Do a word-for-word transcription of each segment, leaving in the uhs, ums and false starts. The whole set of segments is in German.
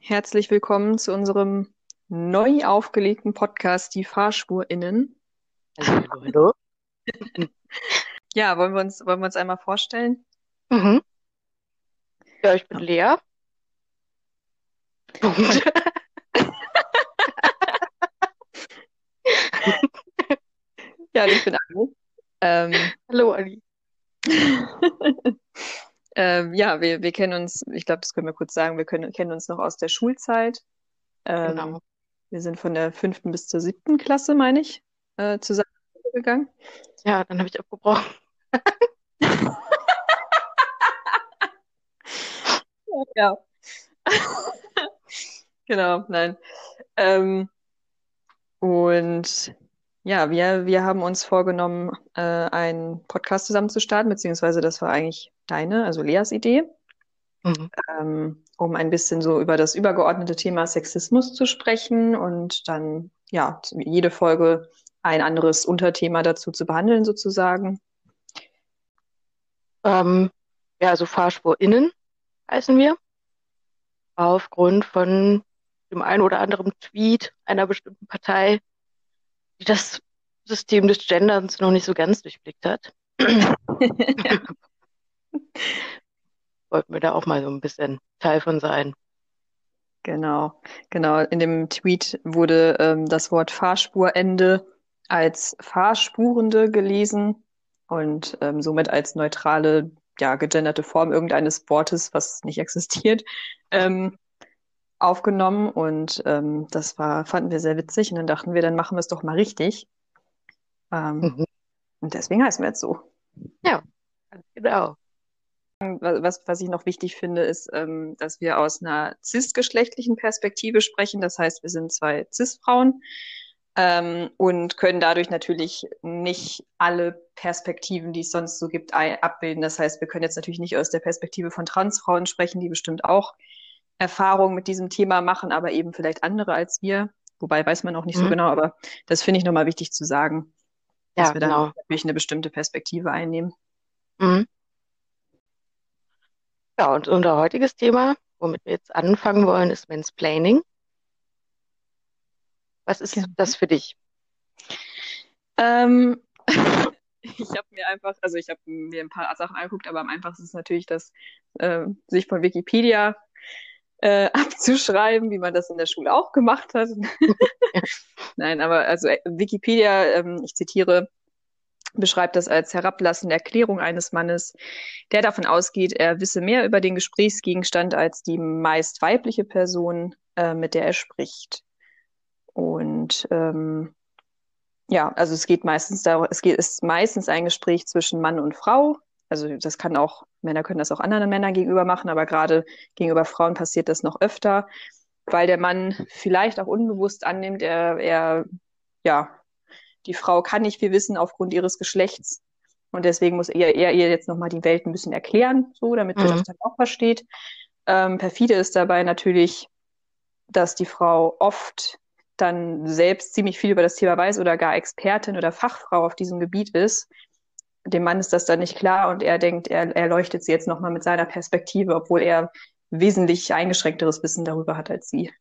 Herzlich willkommen zu unserem neu aufgelegten Podcast, die FahrspurInnen. Hallo, hallo, hallo. Ja, wollen wir uns, wollen wir uns einmal vorstellen? Mhm. Ja, ich bin Ja. Lea. Und Punkt. ja, und ich bin Anni. Ähm, Hallo, Ali. ähm, ja, wir, wir kennen uns, ich glaube, das können wir kurz sagen, wir können, kennen uns noch aus der Schulzeit. Ähm, Genau. wir sind von der fünften bis zur siebten Klasse, meine ich, äh, zusammengegangen. Ja, dann habe ich abgebrochen. Ja. Genau, nein. Ähm, Und ja, wir, wir haben uns vorgenommen, äh, einen Podcast zusammen zu starten, beziehungsweise das war eigentlich deine, also Leas Idee, Mhm. ähm, um ein bisschen so über das übergeordnete Thema Sexismus zu sprechen und dann, ja, jede Folge ein anderes Unterthema dazu zu behandeln, sozusagen. Ähm, ja, also FahrspurInnen heißen wir. Aufgrund von dem einen oder anderen Tweet einer bestimmten Partei, die das System des Genderns noch nicht so ganz durchblickt hat. Wollten wir da auch mal so ein bisschen Teil von sein. Genau, genau. In dem Tweet wurde ähm, das Wort Fahrspurende als Fahrspurende gelesen und ähm, somit als neutrale, ja, gegenderte Form irgendeines Wortes, was nicht existiert, ähm, aufgenommen. Und ähm, das war, fanden wir sehr witzig. Und dann dachten wir, dann machen wir es doch mal richtig. Ähm, Mhm. und deswegen heißen wir jetzt so. Ja, ganz genau. Was, was ich noch wichtig finde, ist, ähm, dass wir aus einer cis-geschlechtlichen Perspektive sprechen. Das heißt, wir sind zwei Cis-Frauen ähm, und können dadurch natürlich nicht alle Perspektiven, die es sonst so gibt, ei- abbilden. Das heißt, wir können jetzt natürlich nicht aus der Perspektive von Transfrauen sprechen, die bestimmt auch Erfahrungen mit diesem Thema machen, aber eben vielleicht andere als wir. Wobei weiß man auch nicht so Mhm. genau, aber das finde ich nochmal wichtig zu sagen, dass Ja, wir dann genau. natürlich eine bestimmte Perspektive einnehmen. Mhm. Ja, und unser heutiges Thema, womit wir jetzt anfangen wollen, ist Mansplaining. Was ist das für dich? Ähm, ich habe mir einfach, also ich habe mir ein paar Sachen angeguckt, aber am einfachsten ist natürlich das, äh, sich von Wikipedia äh, abzuschreiben, wie man das in der Schule auch gemacht hat. Nein, aber also äh, Wikipedia, ähm, ich zitiere, beschreibt das als herablassende Erklärung eines Mannes, der davon ausgeht, er wisse mehr über den Gesprächsgegenstand als die meist weibliche Person, äh, mit der er spricht. Und ähm, ja, also es geht meistens darum, es geht, ist meistens ein Gespräch zwischen Mann und Frau. Also das kann auch, Männer können das auch anderen Männern gegenüber machen, aber gerade gegenüber Frauen passiert das noch öfter, weil der Mann vielleicht auch unbewusst annimmt, er, er, ja, die Frau kann nicht viel wissen aufgrund ihres Geschlechts. Und deswegen muss er, er ihr jetzt nochmal die Welt ein bisschen erklären, so, damit sie das Mhm. dann auch versteht. Ähm, perfide ist dabei natürlich, dass die Frau oft dann selbst ziemlich viel über das Thema weiß oder gar Expertin oder Fachfrau auf diesem Gebiet ist. Dem Mann ist das dann nicht klar und er denkt, er, er leuchtet sie jetzt nochmal mit seiner Perspektive, obwohl er wesentlich eingeschränkteres Wissen darüber hat als sie.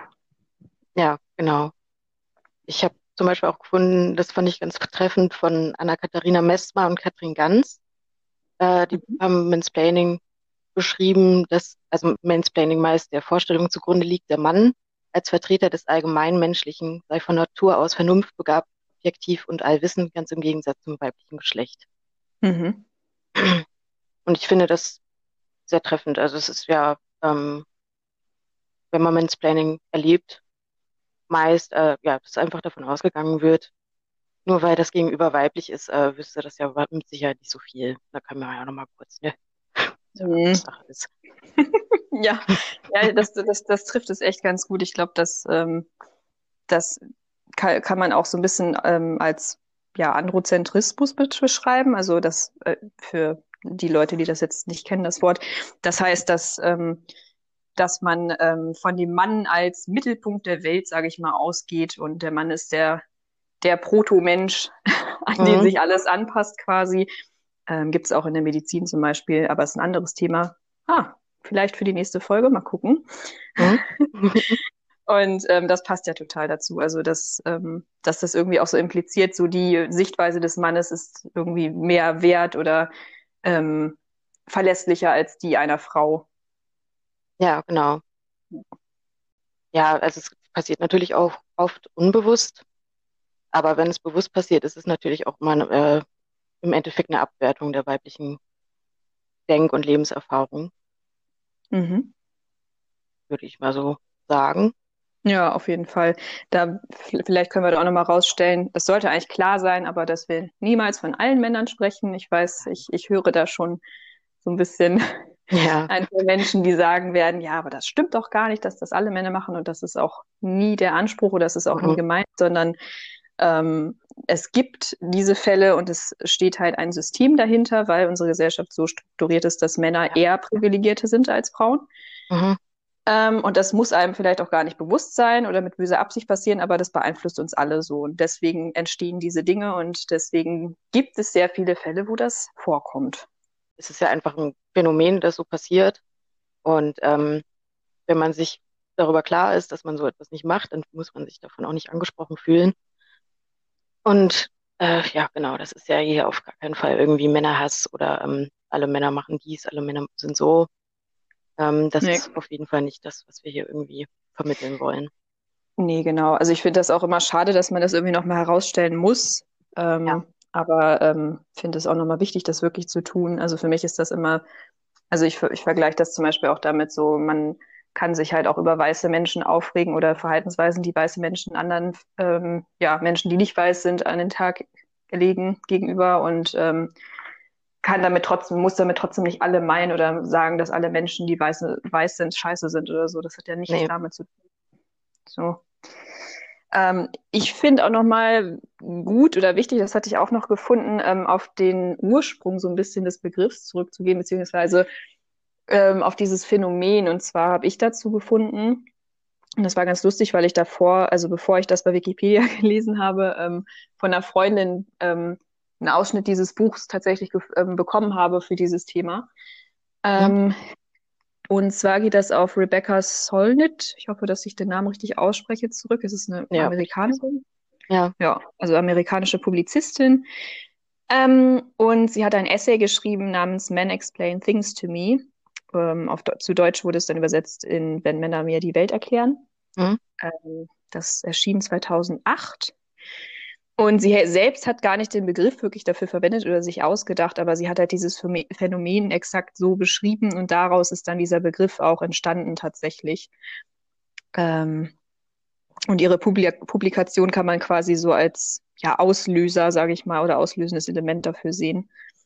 Ja, genau. Ich habe zum Beispiel auch gefunden, das fand ich ganz treffend von Anna-Katharina Messmer und Katrin Ganz. Äh, die Mhm. haben Mansplaining beschrieben, dass, also Mansplaining meist der Vorstellung zugrunde liegt, der Mann als Vertreter des Allgemeinmenschlichen sei von Natur aus vernunftbegabt, objektiv und allwissend, ganz im Gegensatz zum weiblichen Geschlecht. Mhm. Und ich finde das sehr treffend. Also es ist ja, ähm, wenn man Mansplaining erlebt, meist, äh, ja, dass einfach davon ausgegangen wird, nur weil das Gegenüber weiblich ist, äh, wüsste das ja mit Sicherheit nicht so viel. Da kann man ja nochmal kurz, ne, so Mhm. Sache ist. Ja, ja, das, das, das trifft es echt ganz gut. Ich glaube, dass ähm, das kann, kann man auch so ein bisschen ähm, als ja, Androzentrismus be- beschreiben. Also das äh, für die Leute, die das jetzt nicht kennen, das Wort. Das heißt, dass, ähm, dass man ähm, von dem Mann als Mittelpunkt der Welt, sage ich mal, ausgeht und der Mann ist der, der Proto-Mensch, an den Mhm. sich alles anpasst quasi. Ähm, gibt es auch in der Medizin zum Beispiel, aber ist ein anderes Thema. Ah, vielleicht für die nächste Folge, mal gucken. Mhm. Und ähm, das passt ja total dazu. Also, dass, ähm, dass das irgendwie auch so impliziert, so die Sichtweise des Mannes ist irgendwie mehr wert oder ähm, verlässlicher als die einer Frau. Ja, genau. Ja, also es passiert natürlich auch oft unbewusst, aber wenn es bewusst passiert, ist es natürlich auch mal äh, im Endeffekt eine Abwertung der weiblichen Denk- und Lebenserfahrung, Mhm. würde ich mal so sagen. Ja, auf jeden Fall. Da vielleicht können wir da auch nochmal rausstellen, das sollte eigentlich klar sein, aber dass wir niemals von allen Männern sprechen. Ich weiß, ich, ich höre da schon so ein bisschen Ja. ein paar Menschen, die sagen werden, ja, aber das stimmt doch gar nicht, dass das alle Männer machen und das ist auch nie der Anspruch oder das ist auch nie Mhm. gemeint, sondern ähm, es gibt diese Fälle und es steht halt ein System dahinter, weil unsere Gesellschaft so strukturiert ist, dass Männer Ja. eher Privilegierte sind als Frauen. Mhm. Ähm, und das muss einem vielleicht auch gar nicht bewusst sein oder mit böser Absicht passieren, aber das beeinflusst uns alle so. Und deswegen entstehen diese Dinge und deswegen gibt es sehr viele Fälle, wo das vorkommt. Es ist ja einfach ein Phänomen, das so passiert. Und ähm, wenn man sich darüber klar ist, dass man so etwas nicht macht, dann muss man sich davon auch nicht angesprochen fühlen. Und äh, ja, genau, das ist ja hier auf gar keinen Fall irgendwie Männerhass oder ähm, alle Männer machen dies, alle Männer sind so. Ähm, das Nee. ist auf jeden Fall nicht das, was wir hier irgendwie vermitteln wollen. Nee, genau. Also ich finde das auch immer schade, dass man das irgendwie nochmal herausstellen muss. Ja. Ähm, aber ähm, finde es auch nochmal wichtig, das wirklich zu tun. Also für mich ist das immer, also ich, ich vergleiche das zum Beispiel auch damit so, man kann sich halt auch über weiße Menschen aufregen oder Verhaltensweisen, die weiße Menschen anderen, ähm, ja, Menschen, die nicht weiß sind, an den Tag legen gegenüber und ähm, kann damit trotzdem, muss damit trotzdem nicht alle meinen oder sagen, dass alle Menschen, die weiß, weiß sind, scheiße sind oder so. Das hat ja nichts Nee. damit zu tun. So. Ähm, ich finde auch nochmal gut oder wichtig, das hatte ich auch noch gefunden, ähm, auf den Ursprung so ein bisschen des Begriffs zurückzugehen, beziehungsweise ähm, auf dieses Phänomen. Und zwar habe ich dazu gefunden, und das war ganz lustig, weil ich davor, also bevor ich das bei Wikipedia gelesen habe, ähm, von einer Freundin ähm, einen Ausschnitt dieses Buchs tatsächlich ähm, bekommen habe für dieses Thema. Mhm. Ähm, und zwar geht das auf Rebecca Solnit. Ich hoffe, dass ich den Namen richtig ausspreche zurück. Es ist eine Ja, würde ich auch sagen. Amerikanerin. Ja. Ja, also amerikanische Publizistin. Ähm, und sie hat ein Essay geschrieben namens Men Explain Things to Me. Ähm, auf, zu Deutsch wurde es dann übersetzt in Wenn Männer mir die Welt erklären. Mhm. Ähm, das erschien zweitausendacht. Und sie selbst hat gar nicht den Begriff wirklich dafür verwendet oder sich ausgedacht, aber sie hat halt dieses Phänomen exakt so beschrieben und daraus ist dann dieser Begriff auch entstanden tatsächlich. Ähm, und ihre Publik Publikation kann man quasi so als ja, Auslöser, sage ich mal, oder auslösendes Element dafür sehen.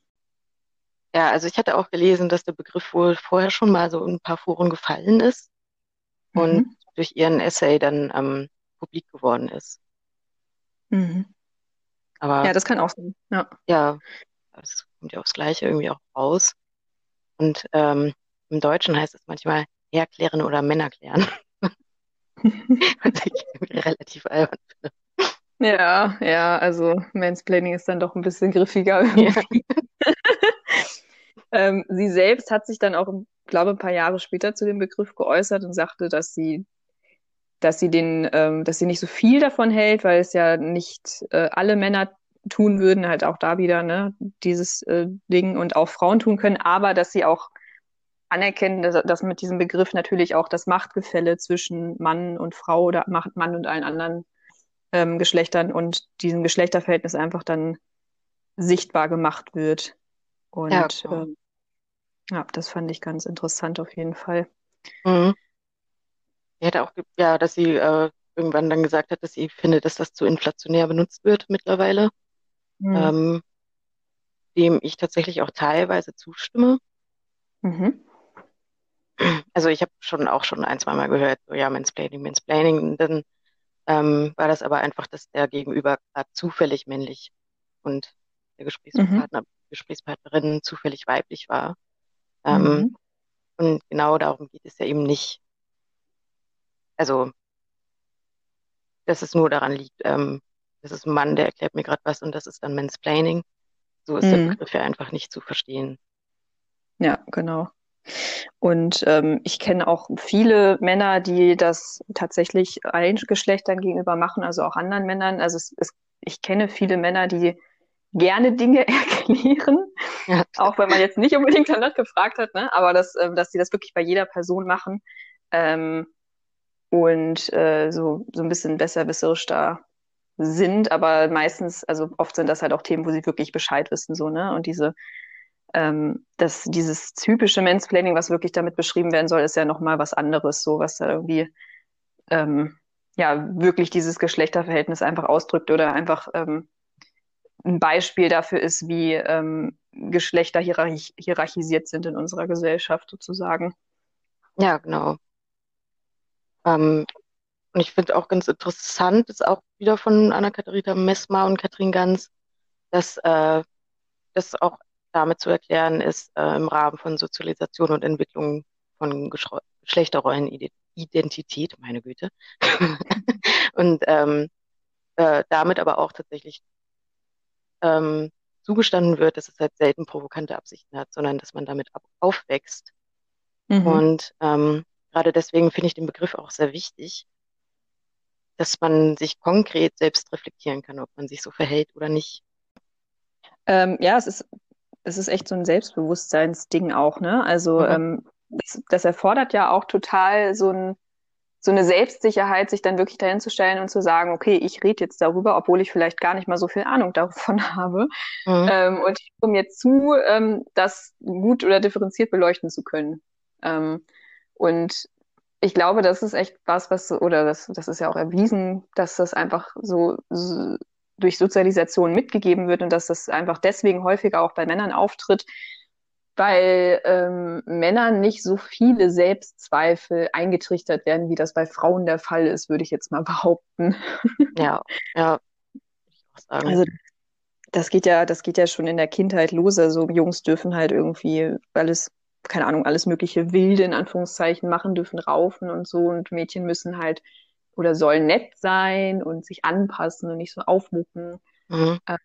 Ja, also ich hatte auch gelesen, dass der Begriff wohl vorher schon mal so in ein paar Foren gefallen ist und Mhm. durch ihren Essay dann ähm, publik geworden ist. Mhm. Aber Ja, das kann auch sein. Ja. ja, es kommt ja aufs Gleiche irgendwie auch raus. Und ähm, im Deutschen heißt es manchmal erklären oder Männer klären, was ich irgendwie relativ albern Ja, ja, also Mansplaining ist dann doch ein bisschen griffiger finde. irgendwie. Ähm, sie selbst hat sich dann auch, ich glaube, ein paar Jahre später zu dem Begriff geäußert und sagte, dass sie, dass sie den, ähm, dass sie nicht so viel davon hält, weil es ja nicht äh, alle Männer tun würden, halt auch da wieder, ne, dieses äh, Ding und auch Frauen tun können, aber dass sie auch anerkennen, dass, dass mit diesem Begriff natürlich auch das Machtgefälle zwischen Mann und Frau oder Macht Mann und allen anderen ähm, Geschlechtern und diesem Geschlechterverhältnis einfach dann sichtbar gemacht wird. Ja, Und genau. ähm, ja, das fand ich ganz interessant auf jeden Fall. Mhm. Sie hätte auch, ge- ja, dass sie äh, irgendwann dann gesagt hat, dass sie findet, dass das zu inflationär benutzt wird mittlerweile, Hm. ähm, dem ich tatsächlich auch teilweise zustimme. Mhm. Also ich habe schon auch schon ein, zwei Mal gehört, so ja, Mansplaining, Mansplaining. Und dann ähm, war das aber einfach, dass der Gegenüber gerade zufällig männlich und der Mhm. Gesprächspartner, Gesprächspartnerin zufällig weiblich war. Ähm, Mhm. und genau darum geht es ja eben nicht. Also, dass es nur daran liegt, ähm, das ist ein Mann, der erklärt mir gerade was und das ist dann Mansplaining. So ist der Mhm. Begriff ja einfach nicht zu verstehen. Ja, genau. Und ähm, ich kenne auch viele Männer, die das tatsächlich allen Geschlechtern gegenüber machen, also auch anderen Männern. Also es, es, ich kenne viele Männer, die gerne Dinge erklären, Ja, auch wenn man jetzt nicht unbedingt danach gefragt hat, ne? Aber dass, ähm, dass die das wirklich bei jeder Person machen ähm, und äh, so, so ein bisschen besserwisserisch da sind, aber meistens, also oft sind das halt auch Themen, wo sie wirklich Bescheid wissen, so, ne? Und diese ähm, das, dieses typische Mansplaining, was wirklich damit beschrieben werden soll, ist ja nochmal was anderes, so was da irgendwie ähm, ja wirklich dieses Geschlechterverhältnis einfach ausdrückt oder einfach ähm, ein Beispiel dafür ist, wie ähm, Geschlechter hierarch hierarchisiert sind in unserer Gesellschaft sozusagen. ja, genau. Ähm, und ich finde auch ganz interessant, ist auch wieder von Anna-Katharina Messmer und Katrin Ganz, dass äh, das auch damit zu erklären ist, äh, im Rahmen von Sozialisation und Entwicklung von Geschro- Geschlechterrollenidentität, meine Güte. Und ähm, äh, damit aber auch tatsächlich ähm, zugestanden wird, dass es halt selten provokante Absichten hat, sondern dass man damit ab- aufwächst. Mhm. Und ähm, gerade deswegen finde ich den Begriff auch sehr wichtig, dass man sich konkret selbst reflektieren kann, ob man sich so verhält oder nicht. Ähm, ja, es ist, es ist echt so ein Selbstbewusstseinsding auch, ne? Also Mhm. ähm, das, das erfordert ja auch total so ein so eine Selbstsicherheit, sich dann wirklich dahin zu stellen und zu sagen, okay, ich rede jetzt darüber, obwohl ich vielleicht gar nicht mal so viel Ahnung davon habe. Mhm. Ähm, und ich komme jetzt zu, ähm, das gut oder differenziert beleuchten zu können. Ähm, und ich glaube, das ist echt was, was, oder das, das ist ja auch erwiesen, dass das einfach so, so durch Sozialisation mitgegeben wird und dass das einfach deswegen häufiger auch bei Männern auftritt, weil ähm, Männern nicht so viele Selbstzweifel eingetrichtert werden, wie das bei Frauen der Fall ist, würde ich jetzt mal behaupten. Ja, ja, würde ich auch sagen. Also das geht ja, das geht ja schon in der Kindheit los. Also Jungs dürfen halt irgendwie alles, keine Ahnung, alles mögliche Wilde in Anführungszeichen machen, dürfen raufen und so. Und Mädchen müssen halt oder sollen nett sein und sich anpassen und nicht so aufmucken. Mhm. Äh,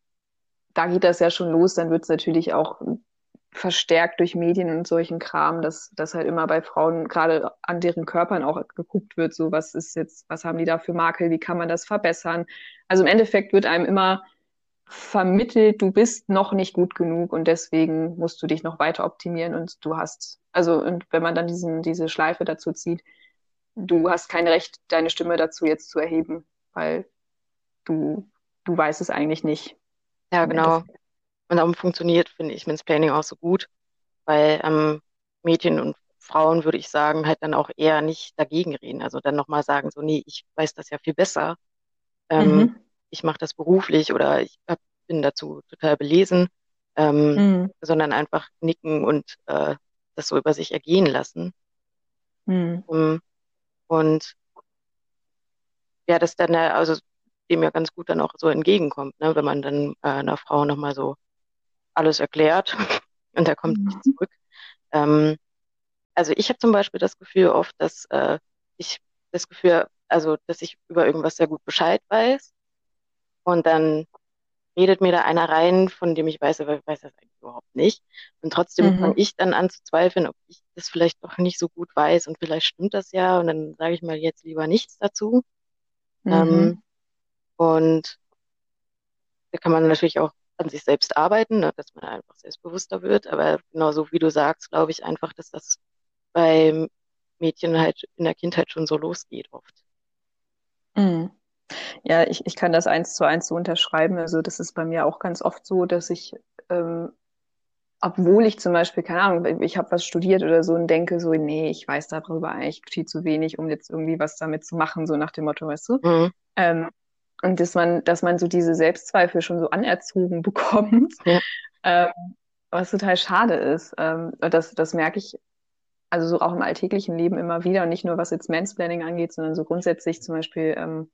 Da geht das ja schon los. Dann wird es natürlich auch verstärkt durch Medien und solchen Kram, dass, dass halt immer bei Frauen gerade an deren Körpern auch geguckt wird, so was ist jetzt, was haben die da für Makel, wie kann man das verbessern? Also im Endeffekt wird einem immer vermittelt, du bist noch nicht gut genug und deswegen musst du dich noch weiter optimieren und du hast, also und wenn man dann diesen, diese Schleife dazu zieht, du hast kein Recht, deine Stimme dazu jetzt zu erheben, weil du, du weißt es eigentlich nicht Ja, im genau. Endeffekt. Und darum funktioniert, finde ich, Mansplaining auch so gut, weil ähm, Mädchen und Frauen, würde ich sagen, halt dann auch eher nicht dagegen reden. Also dann nochmal sagen, so, nee, ich weiß das ja viel besser. Ähm, Mhm. ich mache das beruflich oder ich hab, bin dazu total belesen, ähm, Mhm. sondern einfach nicken und äh, das so über sich ergehen lassen. Mhm. Ähm, und ja, das dann äh, also dem ja ganz gut dann auch so entgegenkommt, ne? Wenn man dann äh, einer Frau nochmal so alles erklärt und da kommt nichts Mhm. zurück. Ähm, also ich habe zum Beispiel das Gefühl oft, dass äh, ich das Gefühl, also dass ich über irgendwas sehr gut Bescheid weiß und dann redet mir da einer rein, von dem ich weiß, aber ich weiß das eigentlich überhaupt nicht. Und trotzdem fange Mhm. ich dann an zu zweifeln, ob ich das vielleicht doch nicht so gut weiß und vielleicht stimmt das ja und dann sage ich mal jetzt lieber nichts dazu. Ähm, Mhm. und da kann man natürlich auch an sich selbst arbeiten, ne, dass man einfach selbstbewusster wird. Aber genauso wie du sagst, glaube ich einfach, dass das bei Mädchen halt in der Kindheit schon so losgeht oft. Mhm. Ja, ich, ich kann das eins zu eins so unterschreiben. Also das ist bei mir auch ganz oft so, dass ich, ähm, obwohl ich zum Beispiel, keine Ahnung, ich habe was studiert oder so und denke so, nee, ich weiß darüber eigentlich viel zu wenig, um jetzt irgendwie was damit zu machen, so nach dem Motto, weißt du? Mhm. Ähm, und dass man, dass man so diese Selbstzweifel schon so anerzogen bekommt, Ja, ähm, was total schade ist. Ähm, und das, das merke ich also so auch im alltäglichen Leben immer wieder und nicht nur was jetzt Mansplaining angeht, sondern so grundsätzlich zum Beispiel ähm,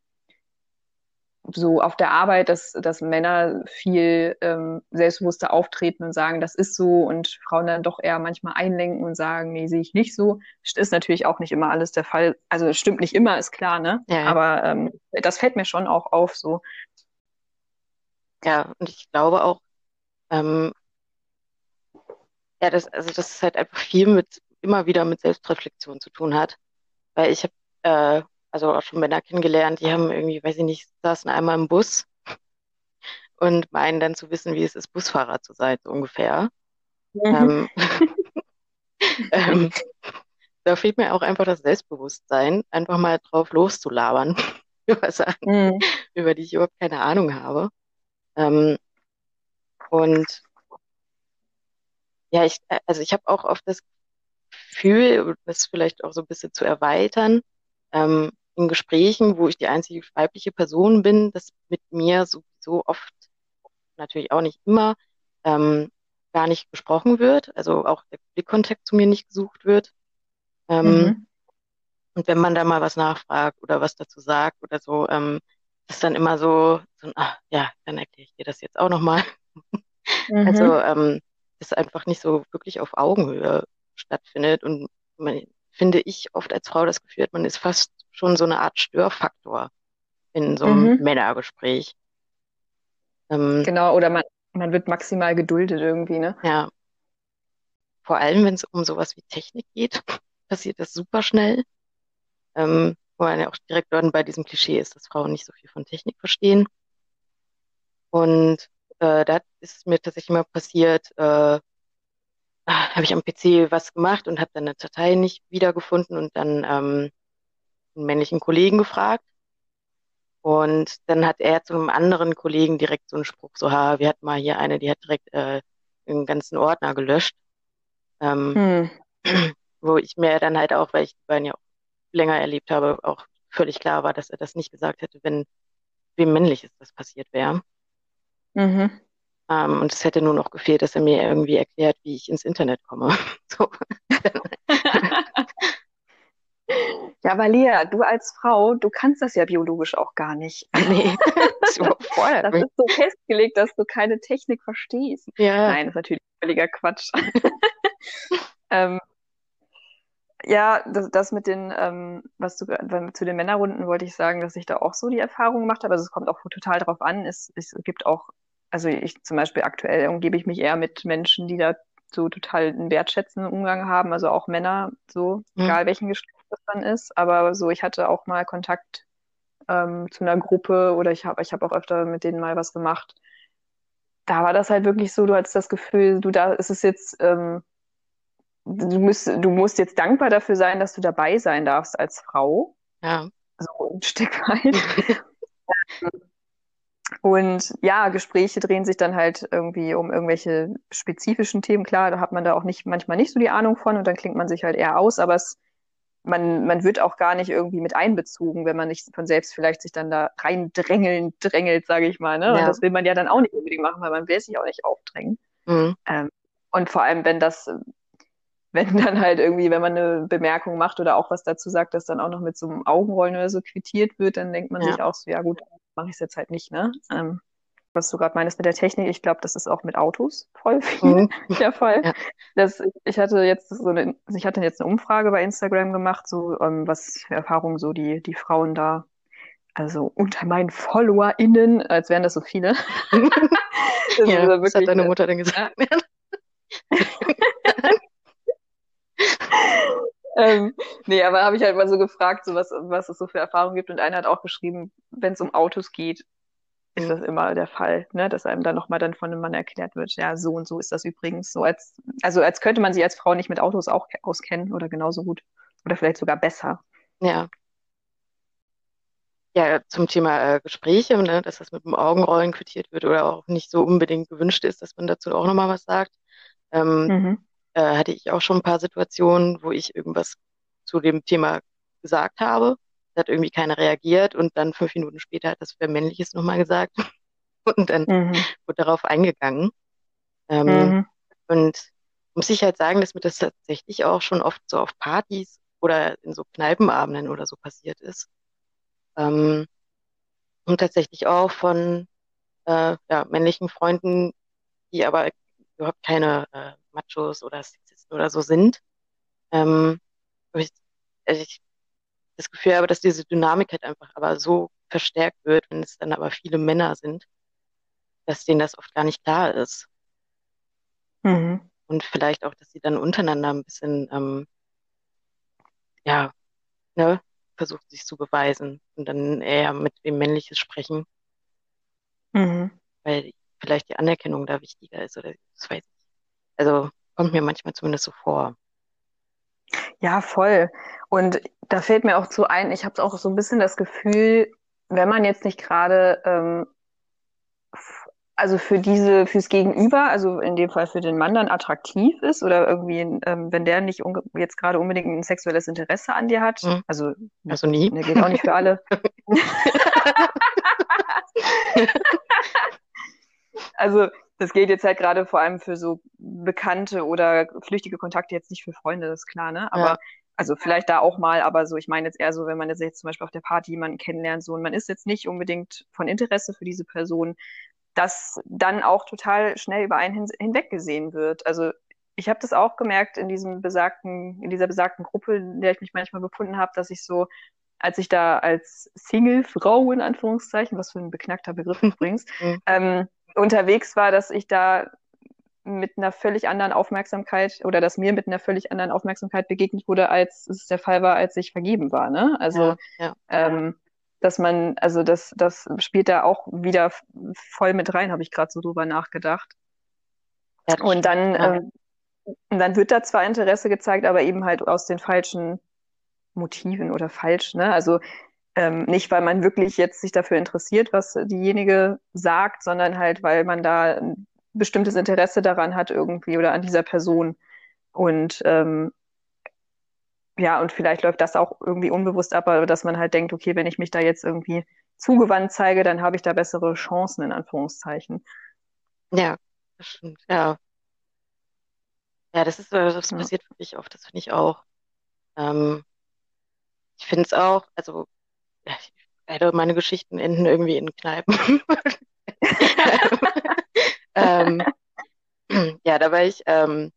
so auf der Arbeit, dass, dass Männer viel ähm, selbstbewusster auftreten und sagen, das ist so und Frauen dann doch eher manchmal einlenken und sagen, nee, sehe ich nicht so. Ist natürlich auch nicht immer alles der Fall. Also stimmt nicht immer, ist klar, ne? ja, ja. Aber ähm, das fällt mir schon auch auf so. Ja, und ich glaube auch, ähm, Ja, das, also das ist halt einfach viel mit, immer wieder mit Selbstreflexion zu tun hat. Weil ich habe äh, also auch schon Männer kennengelernt, die haben irgendwie, weiß ich nicht, saßen einmal im Bus und meinen dann zu wissen, wie es ist, Busfahrer zu sein, so ungefähr. Mhm. Ähm, ähm, Da fehlt mir auch einfach das Selbstbewusstsein, einfach mal drauf loszulabern über Sachen, Mhm. über die ich überhaupt keine Ahnung habe. Ähm, und ja, ich, äh, also ich habe auch oft das Gefühl, um das vielleicht auch so ein bisschen zu erweitern, ähm, in Gesprächen, wo ich die einzige weibliche Person bin, dass mit mir sowieso oft, natürlich auch nicht immer, ähm, gar nicht gesprochen wird, also auch der Blickkontakt zu mir nicht gesucht wird. Ähm, Mhm. und wenn man da mal was nachfragt oder was dazu sagt oder so, ähm, ist dann immer so, so ein, ach, ja, dann erkläre ich dir das jetzt auch nochmal. Also, Mhm. ähm, das einfach nicht so wirklich auf Augenhöhe stattfindet und man, finde ich, oft als Frau das Gefühl hat, man ist fast schon so eine Art Störfaktor in so einem Mhm. Männergespräch. Ähm, Genau, oder man, man wird maximal geduldet irgendwie, ne? ja, vor allem, wenn es um sowas wie Technik geht, passiert das super schnell. Ähm, wo man ja auch direkt dann bei diesem Klischee ist, dass Frauen nicht so viel von Technik verstehen. Und äh, da ist es mir tatsächlich mal passiert, äh, habe ich am P C was gemacht und habe dann eine Datei nicht wiedergefunden und dann ähm, einen männlichen Kollegen gefragt. Und dann hat er zu einem anderen Kollegen direkt so einen Spruch, so, ha, wir hatten mal hier eine, die hat direkt äh, einen ganzen Ordner gelöscht. Ähm, Hm. Wo ich mir dann halt auch, weil ich die beiden ja auch länger erlebt habe, auch völlig klar war, dass er das nicht gesagt hätte, wenn wem Männliches das passiert wäre. Mhm. Ähm, und es hätte nur noch gefehlt, dass er mir irgendwie erklärt, wie ich ins Internet komme. So. Ja, aber Lea, du als Frau, du kannst das ja biologisch auch gar nicht. Nee, das überfordert Das mich. ist so festgelegt, dass du keine Technik verstehst. Ja, Nein, das ist natürlich völliger Quatsch. Ähm, ja, das, das mit den, ähm, was du ge- zu den Männerrunden wollte ich sagen, dass ich da auch so die Erfahrung gemacht habe. Also es kommt auch total drauf an. Es, es gibt auch, also ich zum Beispiel aktuell umgebe ich mich eher mit Menschen, die da so total einen wertschätzenden Umgang haben. Also auch Männer, so, hm, egal welchen Geschlecht das dann ist. Aber so, ich hatte auch mal Kontakt ähm, zu einer Gruppe oder ich habe ich hab auch öfter mit denen mal was gemacht. Da war das halt wirklich so, du hattest das Gefühl, du da ist es jetzt, ähm, du musst, du musst jetzt dankbar dafür sein, dass du dabei sein darfst als Frau, ja, so ein Stück weit. Und ja, Gespräche drehen sich dann halt irgendwie um irgendwelche spezifischen Themen. Klar, da hat man da auch nicht, manchmal nicht so die Ahnung von und dann klingt man sich halt eher aus, aber es, man, man wird auch gar nicht irgendwie mit einbezogen, wenn man nicht von selbst vielleicht sich dann da reindrängeln, drängelt, sage ich mal, ne? Und ja, das will man ja dann auch nicht unbedingt machen, weil man will sich auch nicht aufdrängen. hm, Ähm, und vor allem, wenn das wenn dann halt irgendwie, wenn man eine Bemerkung macht oder auch was dazu sagt, das dann auch noch mit so einem Augenrollen oder so quittiert wird, dann denkt man ja, sich auch so, ja gut, mache ich es jetzt halt nicht, ne? Ähm, was du gerade meinst mit der Technik, ich glaube, das ist auch mit Autos voll viel hm, der Fall. ja, Das, ich hatte jetzt so eine, ich hatte jetzt eine Umfrage bei Instagram gemacht, so ähm, was für Erfahrungen so die, die Frauen da, also unter meinen FollowerInnen, als wären das so viele. Das ist ja, also was hat wirklich, deine Mutter denn gesagt? äh, Ähm, nee, aber habe ich halt mal so gefragt, so was, was es so für Erfahrungen gibt. Und einer hat auch geschrieben, wenn es um Autos geht, ist Hm, das immer der Fall, ne? Dass einem dann nochmal dann von einem Mann erklärt wird, ja, so und so ist das übrigens. So als, also als könnte man sich als Frau nicht mit Autos auch auskennen oder genauso gut. Oder vielleicht sogar besser. ja. Ja, zum Thema äh, Gespräche, ne, dass das mit dem Augenrollen quittiert wird oder auch nicht so unbedingt gewünscht ist, dass man dazu auch nochmal was sagt. Ähm, Mhm. äh, Hatte ich auch schon ein paar Situationen, wo ich irgendwas zu dem Thema gesagt habe. Da hat irgendwie keiner reagiert und dann fünf Minuten später hat das wer Männliches nochmal gesagt und dann Mhm. wurde darauf eingegangen. Ähm, Mhm. und muss ich halt sagen, dass mir das tatsächlich auch schon oft so auf Partys oder in so Kneipenabenden oder so passiert ist. Ähm, und tatsächlich auch von äh, ja, männlichen Freunden, die aber überhaupt keine äh, Machos oder Sexisten oder so sind. Ähm, wo ich, also ich das Gefühl habe, dass diese Dynamik halt einfach aber so verstärkt wird, wenn es dann aber viele Männer sind, dass denen das oft gar nicht klar ist. Mhm. Und vielleicht auch, dass sie dann untereinander ein bisschen, ähm, ja, ne, versuchen sich zu beweisen und dann eher mit dem Männliches sprechen, Mhm. weil vielleicht die Anerkennung da wichtiger ist oder das weiß ich. Also kommt mir manchmal zumindest so vor. Ja, voll. Und da fällt mir auch zu ein, ich habe auch so ein bisschen das Gefühl, wenn man jetzt nicht gerade, ähm, f- also für diese, fürs Gegenüber, also in dem Fall für den Mann dann attraktiv ist oder irgendwie, ähm, wenn der nicht unge- jetzt gerade unbedingt ein sexuelles Interesse an dir hat, Hm? also Also nie. ne, gilt auch nicht für alle. Also das gilt jetzt halt gerade vor allem für so bekannte oder flüchtige Kontakte, jetzt nicht für Freunde, das ist klar, ne? Ja, Aber also vielleicht da auch mal, aber so, ich meine jetzt eher so, wenn man jetzt, jetzt zum Beispiel auf der Party jemanden kennenlernt, so und man ist jetzt nicht unbedingt von Interesse für diese Person, dass dann auch total schnell über einen hin, hinweg gesehen wird. Also ich habe das auch gemerkt in diesem besagten, in dieser besagten Gruppe, in der ich mich manchmal befunden habe, dass ich so, als ich da als Single-Frau in Anführungszeichen, was für ein beknackter Begriff übrigens, hm, ähm, unterwegs war, dass ich da mit einer völlig anderen Aufmerksamkeit oder dass mir mit einer völlig anderen Aufmerksamkeit begegnet wurde, als es der Fall war, als ich vergeben war. Ne? Also ja, ja, ähm, dass man, also das, das spielt da auch wieder voll mit rein, habe ich gerade so drüber nachgedacht. ja, das Und stimmt. dann, Ja, ähm, dann wird da zwar Interesse gezeigt, aber eben halt aus den falschen Motiven oder falsch, ne? Also ähm, nicht, weil man wirklich jetzt sich dafür interessiert, was diejenige sagt, sondern halt, weil man da ein bestimmtes Interesse daran hat irgendwie oder an dieser Person. Und ähm, ja, und vielleicht läuft das auch irgendwie unbewusst ab, aber dass man halt denkt, okay, wenn ich mich da jetzt irgendwie zugewandt zeige, dann habe ich da bessere Chancen, in Anführungszeichen. ja, das stimmt. Ja, ja, das ist, äh, das Ja. passiert wirklich oft. Das finde ich auch. Ähm, ich finde es auch, also ja, ich, beide meine Geschichten enden irgendwie in Kneipen. Ähm, ja, da war ich ähm,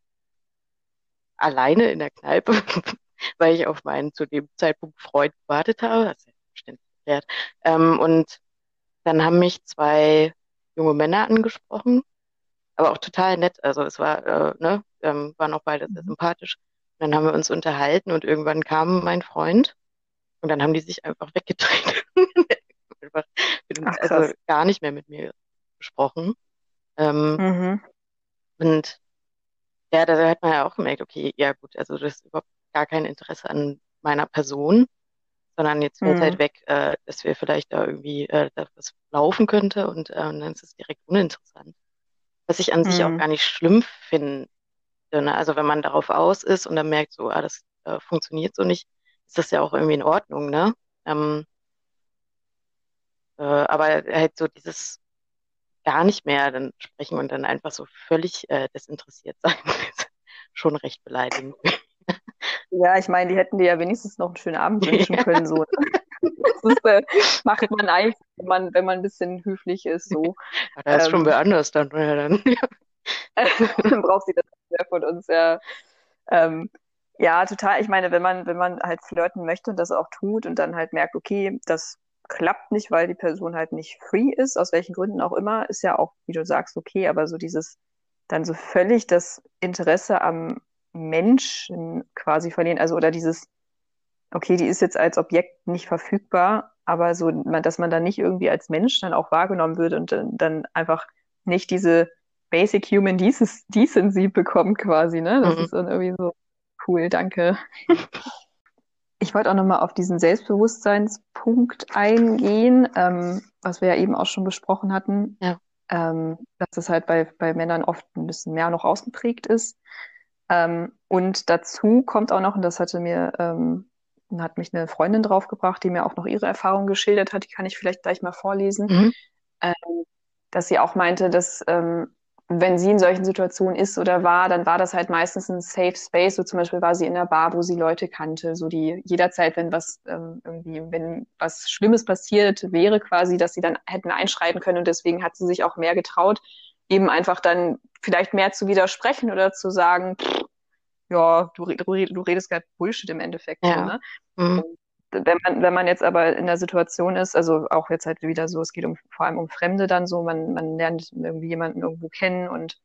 alleine in der Kneipe, weil ich auf meinen zu dem Zeitpunkt Freund gewartet habe. Das ist ja verständlich erklärt. Ähm, und dann haben mich zwei junge Männer angesprochen, aber auch total nett. Also es war, äh, ne, ähm, waren auch beide sehr Mhm. sympathisch. Und dann haben wir uns unterhalten und irgendwann kam mein Freund und dann haben die sich einfach weggedreht. Einfach für den, Ach also krass. gar nicht mehr mit mir gesprochen. Ähm, Mhm. und ja, da hat man ja auch gemerkt, okay, ja gut, also das ist überhaupt gar kein Interesse an meiner Person, sondern jetzt fällt halt Mhm. weg, äh, dass wir vielleicht da irgendwie, äh, da was laufen könnte und, äh, und dann ist es direkt uninteressant. Was ich an sich auch Mhm. gar nicht schlimm finde, ne? Also wenn man darauf aus ist und dann merkt so, ah, das äh, funktioniert so nicht, ist das ja auch irgendwie in Ordnung, ne? Ähm, äh, aber halt so dieses gar nicht mehr dann sprechen und dann einfach so völlig äh, desinteressiert sein, ist schon recht beleidigend. Ja, ich meine, die hätten dir ja wenigstens noch einen schönen Abend wünschen Ja, können, so. Das ist, äh, macht man eigentlich, wenn man, wenn man ein bisschen höflich ist, so. da ist schon Ähm, wer anders dann. Ja, dann ja. dann braucht sie das sehr von uns, ja. Ähm, ja, total. Ich meine, wenn man, wenn man halt flirten möchte und das auch tut und dann halt merkt, okay, das klappt nicht, weil die Person halt nicht free ist, aus welchen Gründen auch immer, ist ja auch, wie du sagst, okay, aber so dieses dann so völlig das Interesse am Menschen quasi verlieren, also oder dieses, okay, die ist jetzt als Objekt nicht verfügbar, aber so, dass man dann nicht irgendwie als Mensch dann auch wahrgenommen wird und dann, dann einfach nicht diese Basic Human Decency bekommt quasi, ne? Das Mhm. ist dann irgendwie so cool, danke. Ich wollte auch nochmal auf diesen Selbstbewusstseinspunkt eingehen, ähm, was wir ja eben auch schon besprochen hatten, Ja. ähm, dass es halt bei, bei Männern oft ein bisschen mehr noch ausgeprägt ist. Ähm, und dazu kommt auch noch, und das hatte mir, ähm, hat mich eine Freundin draufgebracht, die mir auch noch ihre Erfahrung geschildert hat, die kann ich vielleicht gleich mal vorlesen, Mhm. ähm, dass sie auch meinte, dass ähm, wenn sie in solchen Situationen ist oder war, dann war das halt meistens ein Safe Space. So zum Beispiel war sie in einer Bar, wo sie Leute kannte, so die jederzeit, wenn was ähm, irgendwie, wenn was Schlimmes passiert wäre, quasi, dass sie dann hätten einschreiten können und deswegen hat sie sich auch mehr getraut, eben einfach dann vielleicht mehr zu widersprechen oder zu sagen, pff, ja, du, du, du redest gerade Bullshit im Endeffekt so, Ja. ne? Mhm. Und wenn man, wenn man jetzt aber in der Situation ist, also auch jetzt halt wieder so, es geht um vor allem um Fremde dann so, man, man lernt irgendwie jemanden irgendwo kennen und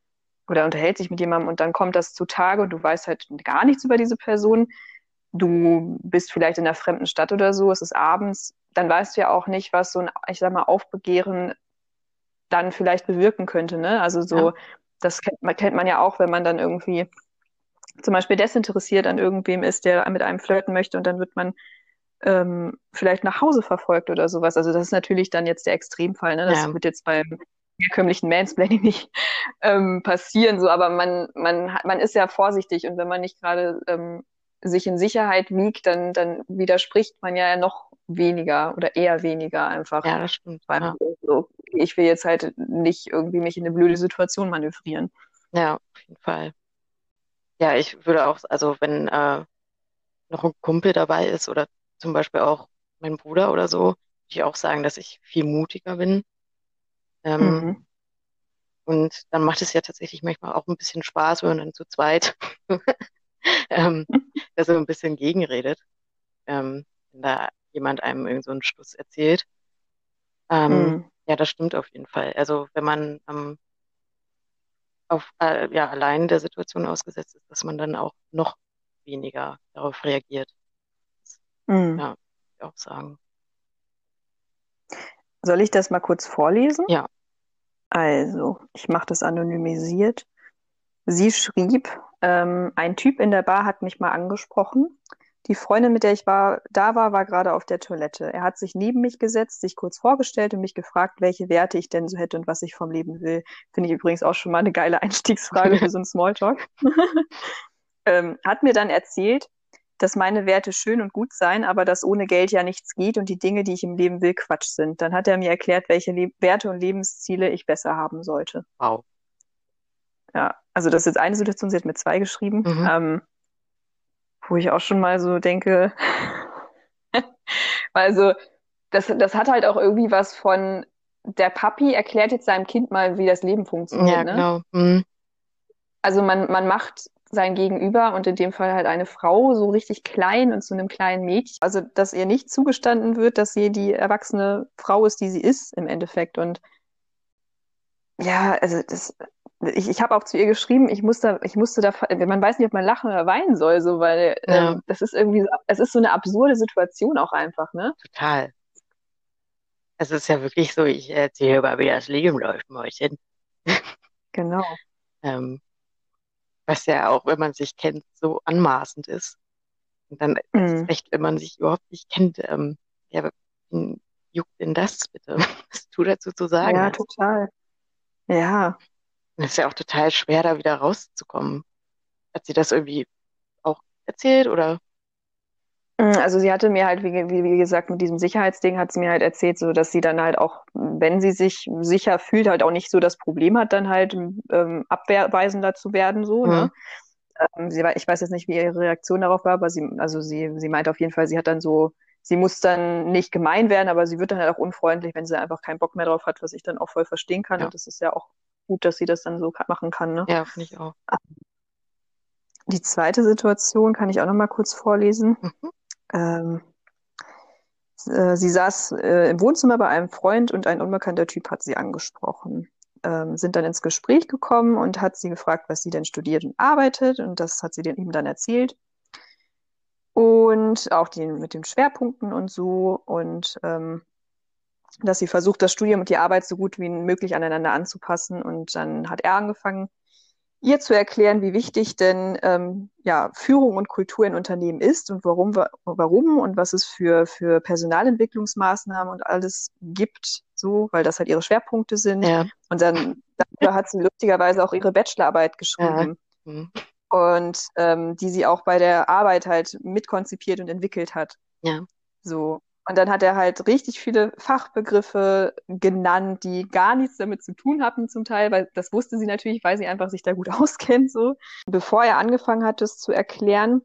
oder unterhält sich mit jemandem und dann kommt das zutage und du weißt halt gar nichts über diese Person. Du bist vielleicht in einer fremden Stadt oder so, es ist abends, dann weißt du ja auch nicht, was so ein, ich sag mal, Aufbegehren dann vielleicht bewirken könnte, ne? Also Ja, so, das kennt man, kennt man ja auch, wenn man dann irgendwie zum Beispiel desinteressiert an irgendwem ist, der mit einem flirten möchte und dann wird man ähm, vielleicht nach Hause verfolgt oder sowas. Also das ist natürlich dann jetzt der Extremfall, ne? Das ja, wird jetzt beim herkömmlichen Mansplaining nicht ähm, passieren, so, aber man, man, hat- man ist ja vorsichtig und wenn man nicht gerade ähm, sich in Sicherheit wiegt, dann, dann widerspricht man ja noch weniger oder eher weniger einfach. ja, das stimmt. Weil man Ja, so, ich will jetzt halt nicht irgendwie mich in eine blöde Situation manövrieren. ja, auf jeden Fall. Ja, ich würde auch, also wenn äh, noch ein Kumpel dabei ist oder zum Beispiel auch mein Bruder oder so, würde ich auch sagen, dass ich viel mutiger bin. Ähm, Mhm. und dann macht es ja tatsächlich manchmal auch ein bisschen Spaß, wenn man dann zu zweit ähm, da so ein bisschen gegenredet, ähm, wenn da jemand einem irgend so einen Stuss erzählt. Ähm, Mhm. ja, das stimmt auf jeden Fall. Also wenn man ähm, auf äh, ja, allein der Situation ausgesetzt ist, dass man dann auch noch weniger darauf reagiert. Mhm. Ja, würde ich auch sagen. Soll ich das mal kurz vorlesen? Ja, Also, ich mache das anonymisiert. Sie schrieb, ähm, ein Typ in der Bar hat mich mal angesprochen. Die Freundin, mit der ich war, da war, war gerade auf der Toilette. Er hat sich neben mich gesetzt, sich kurz vorgestellt und mich gefragt, welche Werte ich denn so hätte und was ich vom Leben will. Finde ich übrigens auch schon mal eine geile Einstiegsfrage für so einen Smalltalk. Ähm, hat mir dann erzählt, dass meine Werte schön und gut seien, aber dass ohne Geld ja nichts geht und die Dinge, die ich im Leben will, Quatsch sind. Dann hat er mir erklärt, welche Le Werte und Lebensziele ich besser haben sollte. wow. Ja, also das ist jetzt eine Situation, sie hat mir zwei geschrieben, Mhm. ähm, wo ich auch schon mal so denke, also das, das hat halt auch irgendwie was von, der Papi erklärt jetzt seinem Kind mal, wie das Leben funktioniert, Ja, ne? genau. Mhm. Also man, man macht sein Gegenüber und in dem Fall halt eine Frau so richtig klein und zu einem kleinen Mädchen. Also dass ihr nicht zugestanden wird, dass sie die erwachsene Frau ist, die sie ist im Endeffekt. Und ja, also das, ich, ich habe auch zu ihr geschrieben, ich musste, ich musste da, man weiß nicht, ob man lachen oder weinen soll, so, weil Ja, ähm, das ist irgendwie, so- es ist so eine absurde Situation auch einfach, ne? total. Es ist ja wirklich so, ich erzähle mal, wie das Leben läuft, Mäuschen. Genau. Ähm, was ja auch, wenn man sich kennt, so anmaßend ist. Und dann erst Mm. recht, wenn man sich überhaupt nicht kennt. Ähm, ja, wen juckt denn das bitte, was du dazu zu sagen Ja, hast? total. Ja. Und es ist ja auch total schwer, da wieder rauszukommen. Hat sie das irgendwie auch erzählt oder? Mm, Also sie hatte mir halt, wie, wie, wie gesagt, mit diesem Sicherheitsding hat sie mir halt erzählt, so dass sie dann halt auch, wenn sie sich sicher fühlt, halt auch nicht so das Problem hat, dann halt ähm, abweisender zu werden, so, Hm, ne? Ähm, sie, war- ich weiß jetzt nicht, wie ihre Reaktion darauf war, aber sie, also sie, sie meinte auf jeden Fall, sie hat dann so, sie muss dann nicht gemein werden, aber sie wird dann halt auch unfreundlich, wenn sie einfach keinen Bock mehr drauf hat, was ich dann auch voll verstehen kann. ja, Und das ist ja auch gut, dass sie das dann so ka- machen kann, ne? ja, finde ich auch. Die zweite Situation kann ich auch noch mal kurz vorlesen. Mhm, Ähm, äh, sie saß äh, im Wohnzimmer bei einem Freund und ein unbekannter Typ hat sie angesprochen. Ähm, sind dann ins Gespräch gekommen und hat sie gefragt, was sie denn studiert und arbeitet. Und das hat sie den ihm dann erzählt. Und auch die mit den Schwerpunkten und so. Und ähm, dass sie versucht, das Studium und die Arbeit so gut wie möglich aneinander anzupassen. Und dann hat er angefangen, ihr zu erklären, wie wichtig denn ähm, ja, Führung und Kultur in Unternehmen ist und warum, warum und was es für, für Personalentwicklungsmaßnahmen und alles gibt, so, weil das halt ihre Schwerpunkte sind. ja, Und dann darüber hat sie lustigerweise auch ihre Bachelorarbeit ja, geschrieben hm, und ähm, die sie auch bei der Arbeit halt mitkonzipiert und entwickelt hat. ja, So. Und dann hat er halt richtig viele Fachbegriffe genannt, die gar nichts damit zu tun hatten zum Teil, weil das wusste sie natürlich, weil sie einfach sich da gut auskennt, so. Bevor er angefangen hat, das zu erklären,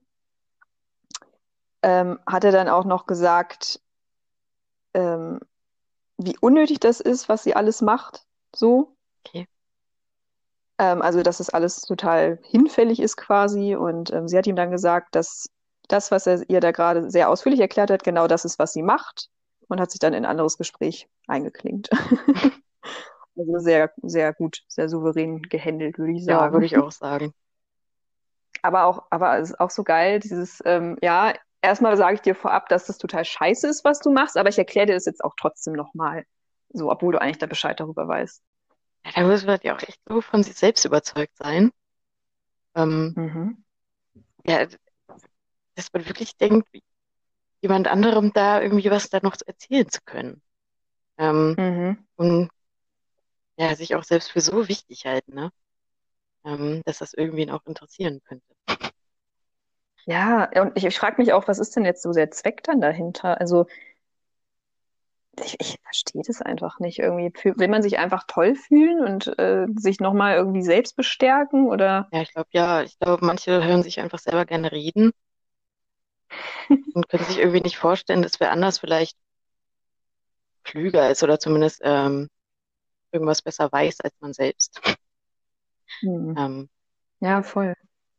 ähm, hat er dann auch noch gesagt, ähm, wie unnötig das ist, was sie alles macht, so. okay, Ähm, also, dass es alles total hinfällig ist quasi. Und ähm, sie hat ihm dann gesagt, dass das, was er ihr da gerade sehr ausführlich erklärt hat, genau das ist, was sie macht. Und hat sich dann in ein anderes Gespräch eingeklinkt. Also sehr, sehr gut, sehr souverän gehandelt, würde ich Ja, würde sagen. ich auch sagen. Aber auch, aber es ist auch so geil, dieses, ähm, ja, erstmal sage ich dir vorab, dass das total scheiße ist, was du machst, aber ich erkläre dir das jetzt auch trotzdem nochmal. So, obwohl du eigentlich da Bescheid darüber weißt. Ja, da muss man ja auch echt so von sich selbst überzeugt sein. Ähm, Mhm. ja, dass man wirklich denkt, jemand anderem da irgendwie was da noch erzählen zu können. Ähm, Mhm. und ja, sich auch selbst für so wichtig halten, ne? Ähm, dass das irgendwen auch interessieren könnte. Ja, und ich, ich frage mich auch, was ist denn jetzt so der Zweck dann dahinter? Also, ich, ich verstehe das einfach nicht. Irgendwie Fü- will man sich einfach toll fühlen und äh, sich nochmal irgendwie selbst bestärken oder? Ja, ich glaube, ja, ich glaube, manche hören sich einfach selber gerne reden und können sich irgendwie nicht vorstellen, dass wer anders vielleicht klüger ist oder zumindest ähm, irgendwas besser weiß als man selbst. Hm. Ähm, Ja, voll.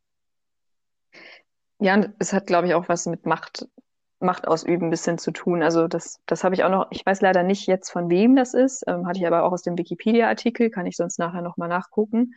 Ja, und es hat, glaube ich, auch was mit Macht, Macht ausüben ein bisschen zu tun. Also das, das habe ich auch noch, ich weiß leider nicht jetzt, von wem das ist, ähm, hatte ich aber auch aus dem Wikipedia-Artikel, kann ich sonst nachher nochmal nachgucken.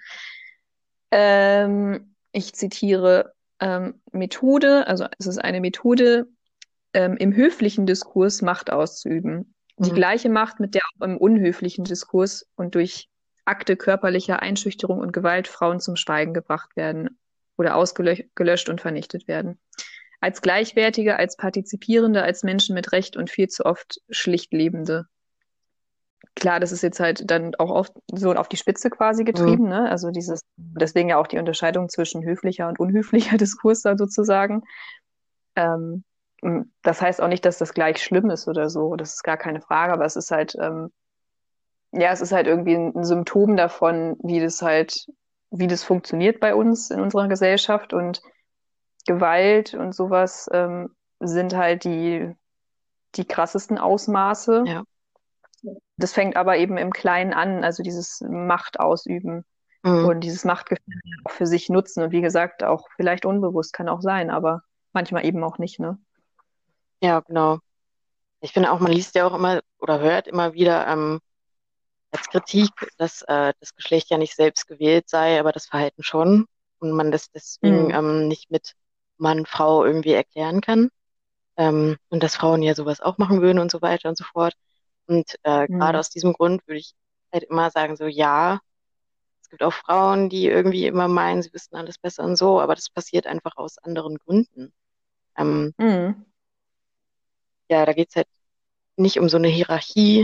Ähm, ich zitiere ähm, Methode, also es ist eine Methode, ähm, im höflichen Diskurs Macht auszuüben. Die mhm. gleiche Macht, mit der auch im unhöflichen Diskurs und durch Akte körperlicher Einschüchterung und Gewalt Frauen zum Schweigen gebracht werden oder ausgelöscht und vernichtet werden. Als Gleichwertige, als Partizipierende, als Menschen mit Recht und viel zu oft schlicht Lebende. Klar, das ist jetzt halt dann auch oft so auf die Spitze quasi Mhm. getrieben, ne? Also dieses, deswegen ja auch die Unterscheidung zwischen höflicher und unhöflicher Diskurs da sozusagen. Ähm, Das heißt auch nicht, dass das gleich schlimm ist oder so. Das ist gar keine Frage, aber es ist halt, ähm, ja, es ist halt irgendwie ein, ein Symptom davon, wie das halt, wie das funktioniert bei uns in unserer Gesellschaft und Gewalt und sowas ähm, sind halt die, die krassesten Ausmaße. Ja. Das fängt aber eben im Kleinen an, also dieses Macht ausüben Mhm. und dieses Machtgefühl auch für sich nutzen. Und wie gesagt, auch vielleicht unbewusst kann auch sein, aber manchmal eben auch nicht, ne? Ja, genau. Ich finde auch, man liest ja auch immer oder hört immer wieder ähm, als Kritik, dass äh, das Geschlecht ja nicht selbst gewählt sei, aber das Verhalten schon und man das deswegen Mhm. ähm, nicht mit Mann, Frau irgendwie erklären kann. Ähm, und dass Frauen ja sowas auch machen würden und so weiter und so fort. Und äh, gerade Mhm. aus diesem Grund würde ich halt immer sagen, so ja, es gibt auch Frauen, die irgendwie immer meinen, sie wüssten alles besser und so, aber das passiert einfach aus anderen Gründen. Ähm, Mhm. ja, da geht's halt nicht um so eine Hierarchie,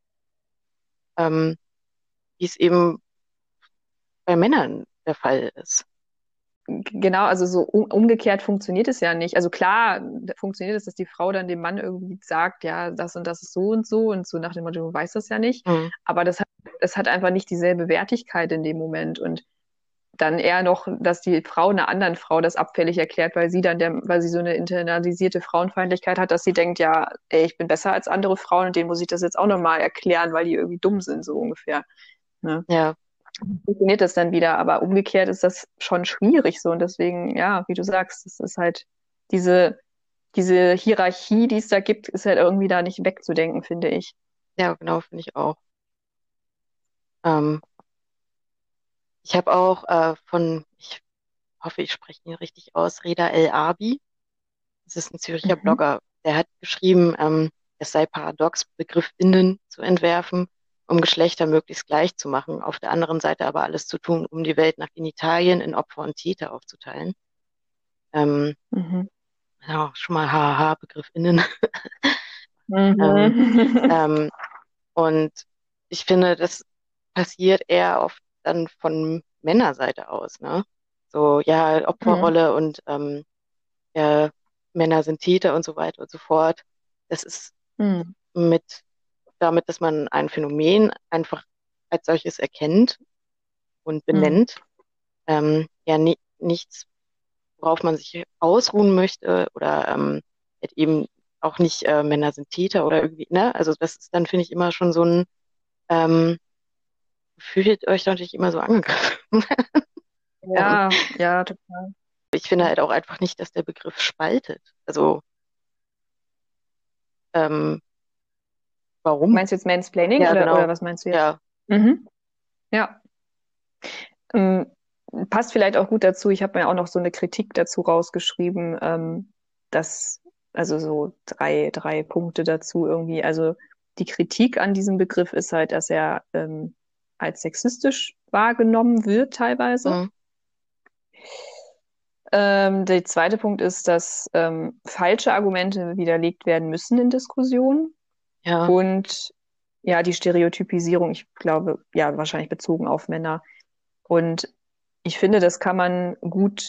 ähm, wie es eben bei Männern der Fall ist. Genau, also so um, umgekehrt funktioniert es ja nicht. Also klar funktioniert es, dass die Frau dann dem Mann irgendwie sagt, ja, das und das ist so und so und so nach dem Motto, du weißt das ja nicht. Mhm. Aber das hat, das hat einfach nicht dieselbe Wertigkeit in dem Moment. Und dann eher noch, dass die Frau einer anderen Frau das abfällig erklärt, weil sie dann der, weil sie so eine internalisierte Frauenfeindlichkeit hat, dass sie denkt, ja, ey, ich bin besser als andere Frauen und denen muss ich das jetzt auch nochmal erklären, weil die irgendwie dumm sind, so ungefähr. Ne? Ja, Funktioniert das dann wieder, aber umgekehrt ist das schon schwierig so und deswegen, ja, wie du sagst, es ist halt diese, diese Hierarchie, die es da gibt, ist halt irgendwie da nicht wegzudenken, finde ich. ja, genau, finde ich auch. Ähm, ich habe auch äh, von, ich hoffe, ich spreche ihn richtig aus, Reda El Arbi. Das ist ein Zürcher Mhm. Blogger. Der hat geschrieben, ähm, es sei paradox, BegriffInnen zu entwerfen, um Geschlechter möglichst gleich zu machen, auf der anderen Seite aber alles zu tun, um die Welt nach Genitalien in Opfer und Täter aufzuteilen. Ähm, Mhm. ja, schon mal haha, BegriffInnen. Ähm, Mhm. ähm, und ich finde, das passiert eher oft dann von Männerseite aus, ne? So, ja, Mhm. Opferrolle und ähm, ja, Männer sind Täter und so weiter und so fort. Das ist Mhm. mit damit, dass man ein Phänomen einfach als solches erkennt und Mhm. benennt, ähm, ja ni nichts, worauf man sich ausruhen möchte oder ähm, halt eben auch nicht äh, Männer sind Täter oder irgendwie, ne? Also das ist dann, finde ich, immer schon so ein, ähm, fühlt euch doch nicht immer so angegriffen. Ähm, Ja, ja, total. ich finde halt auch einfach nicht, dass der Begriff spaltet. Also ähm, warum? Meinst du jetzt Mansplaining Ja, oder, oder genau. was meinst du jetzt? Ja. Mhm. Ja. Ähm, Passt vielleicht auch gut dazu. Ich habe mir auch noch so eine Kritik dazu rausgeschrieben, ähm, dass, also so drei, drei Punkte dazu irgendwie. Also die Kritik an diesem Begriff ist halt, dass er ähm, als sexistisch wahrgenommen wird teilweise. Mhm. Ähm, der zweite Punkt ist, dass ähm, falsche Argumente widerlegt werden müssen in Diskussionen. Ja, Und ja, die Stereotypisierung, ich glaube, ja, wahrscheinlich bezogen auf Männer. Und ich finde, das kann man gut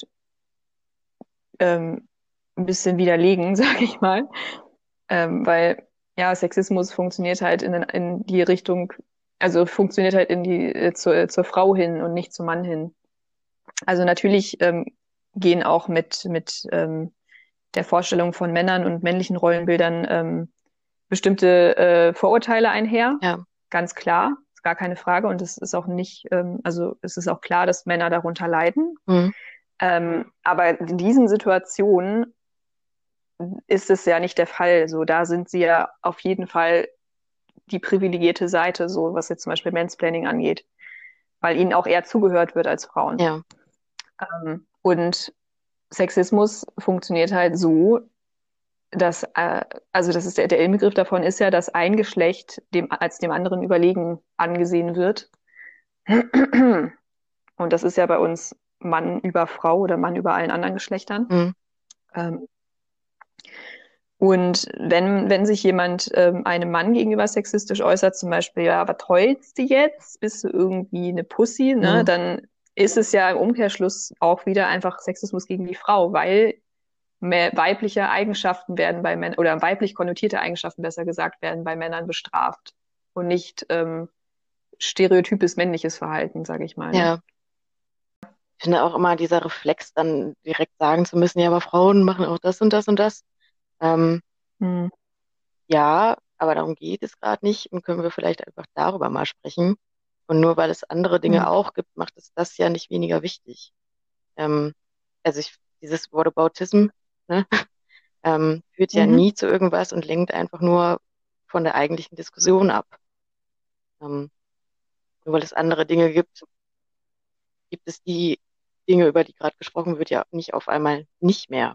ähm, ein bisschen widerlegen, sage ich mal. Ähm, weil ja, Sexismus funktioniert halt in, in die Richtung, also funktioniert halt in die äh, zur, zur Frau hin und nicht zum Mann hin. Also natürlich ähm, gehen auch mit, mit ähm, der Vorstellung von Männern und männlichen Rollenbildern ähm, bestimmte äh, Vorurteile einher. ja. Ganz klar, ist gar keine Frage. Und es ist auch nicht, ähm, also es ist auch klar, dass Männer darunter leiden. Mhm. Ähm, aber in diesen Situationen ist es ja nicht der Fall. So, da sind sie ja auf jeden Fall die privilegierte Seite, so was jetzt zum Beispiel Mansplaining angeht, weil ihnen auch eher zugehört wird als Frauen. Ja, Ähm, und Sexismus funktioniert halt so, dass, äh, also das ist der, der Inbegriff davon ist ja, dass ein Geschlecht dem, als dem anderen überlegen angesehen wird. Und das ist ja bei uns Mann über Frau oder Mann über allen anderen Geschlechtern. mhm. Ähm, Und wenn, wenn sich jemand ähm, einem Mann gegenüber sexistisch äußert, zum Beispiel, ja, was heulst du jetzt? Bist du irgendwie eine Pussy? Ne? Mhm. Dann ist es ja im Umkehrschluss auch wieder einfach Sexismus gegen die Frau, weil mehr weibliche Eigenschaften werden bei Männern, oder weiblich konnotierte Eigenschaften besser gesagt, werden bei Männern bestraft und nicht ähm, stereotypes männliches Verhalten, sage ich mal. Ne? Ja. Ich finde auch immer dieser Reflex, dann direkt sagen zu müssen, ja, aber Frauen machen auch das und das und das. Ähm, Hm. ja, aber darum geht es gerade nicht und können wir vielleicht einfach darüber mal sprechen. Und nur weil es andere Dinge Hm. auch gibt, macht es das ja nicht weniger wichtig. Ähm, also ich, dieses Whataboutism, ne, ähm, führt ja Mhm. nie zu irgendwas und lenkt einfach nur von der eigentlichen Diskussion ab. Ähm, nur weil es andere Dinge gibt, gibt es die Dinge, über die gerade gesprochen wird, ja nicht auf einmal nicht mehr.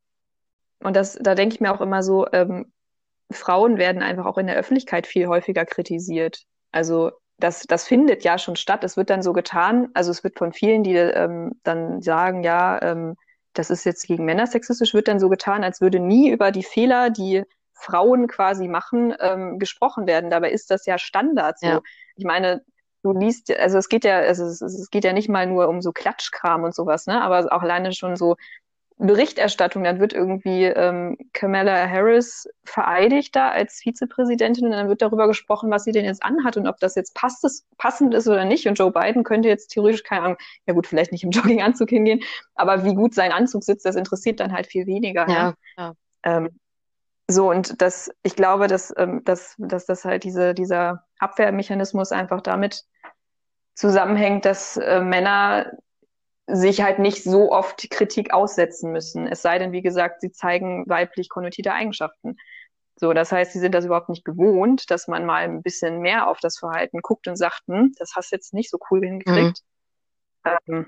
Und das, da denke ich mir auch immer so, ähm, Frauen werden einfach auch in der Öffentlichkeit viel häufiger kritisiert. Also das, das findet ja schon statt. Es wird dann so getan, also es wird von vielen, die ähm, dann sagen, ja, ähm, das ist jetzt gegen Männer sexistisch, wird dann so getan, als würde nie über die Fehler, die Frauen quasi machen, ähm, gesprochen werden. Dabei ist das ja Standard Ja, so. Ich meine, du liest, also es geht ja, also es, es geht ja nicht mal nur um so Klatschkram und sowas, ne? Aber auch alleine schon so Berichterstattung, dann wird irgendwie ähm, Kamala Harris vereidigt da als Vizepräsidentin und dann wird darüber gesprochen, was sie denn jetzt anhat und ob das jetzt passt, ist, passend ist oder nicht. Und Joe Biden könnte jetzt theoretisch, keine Ahnung, ja gut, vielleicht nicht im Jogginganzug hingehen, aber wie gut sein Anzug sitzt, das interessiert dann halt viel weniger. Ne? ja, ja. Ähm, so, und das, ich glaube, dass, ähm, dass, dass das halt diese, dieser Abwehrmechanismus einfach damit zusammenhängt, dass äh, Männer sich halt nicht so oft Kritik aussetzen müssen. Es sei denn, wie gesagt, sie zeigen weiblich konnotierte Eigenschaften. So, das heißt, sie sind das überhaupt nicht gewohnt, dass man mal ein bisschen mehr auf das Verhalten guckt und sagt, hm, das hast du jetzt nicht so cool Mhm. hingekriegt. Ähm,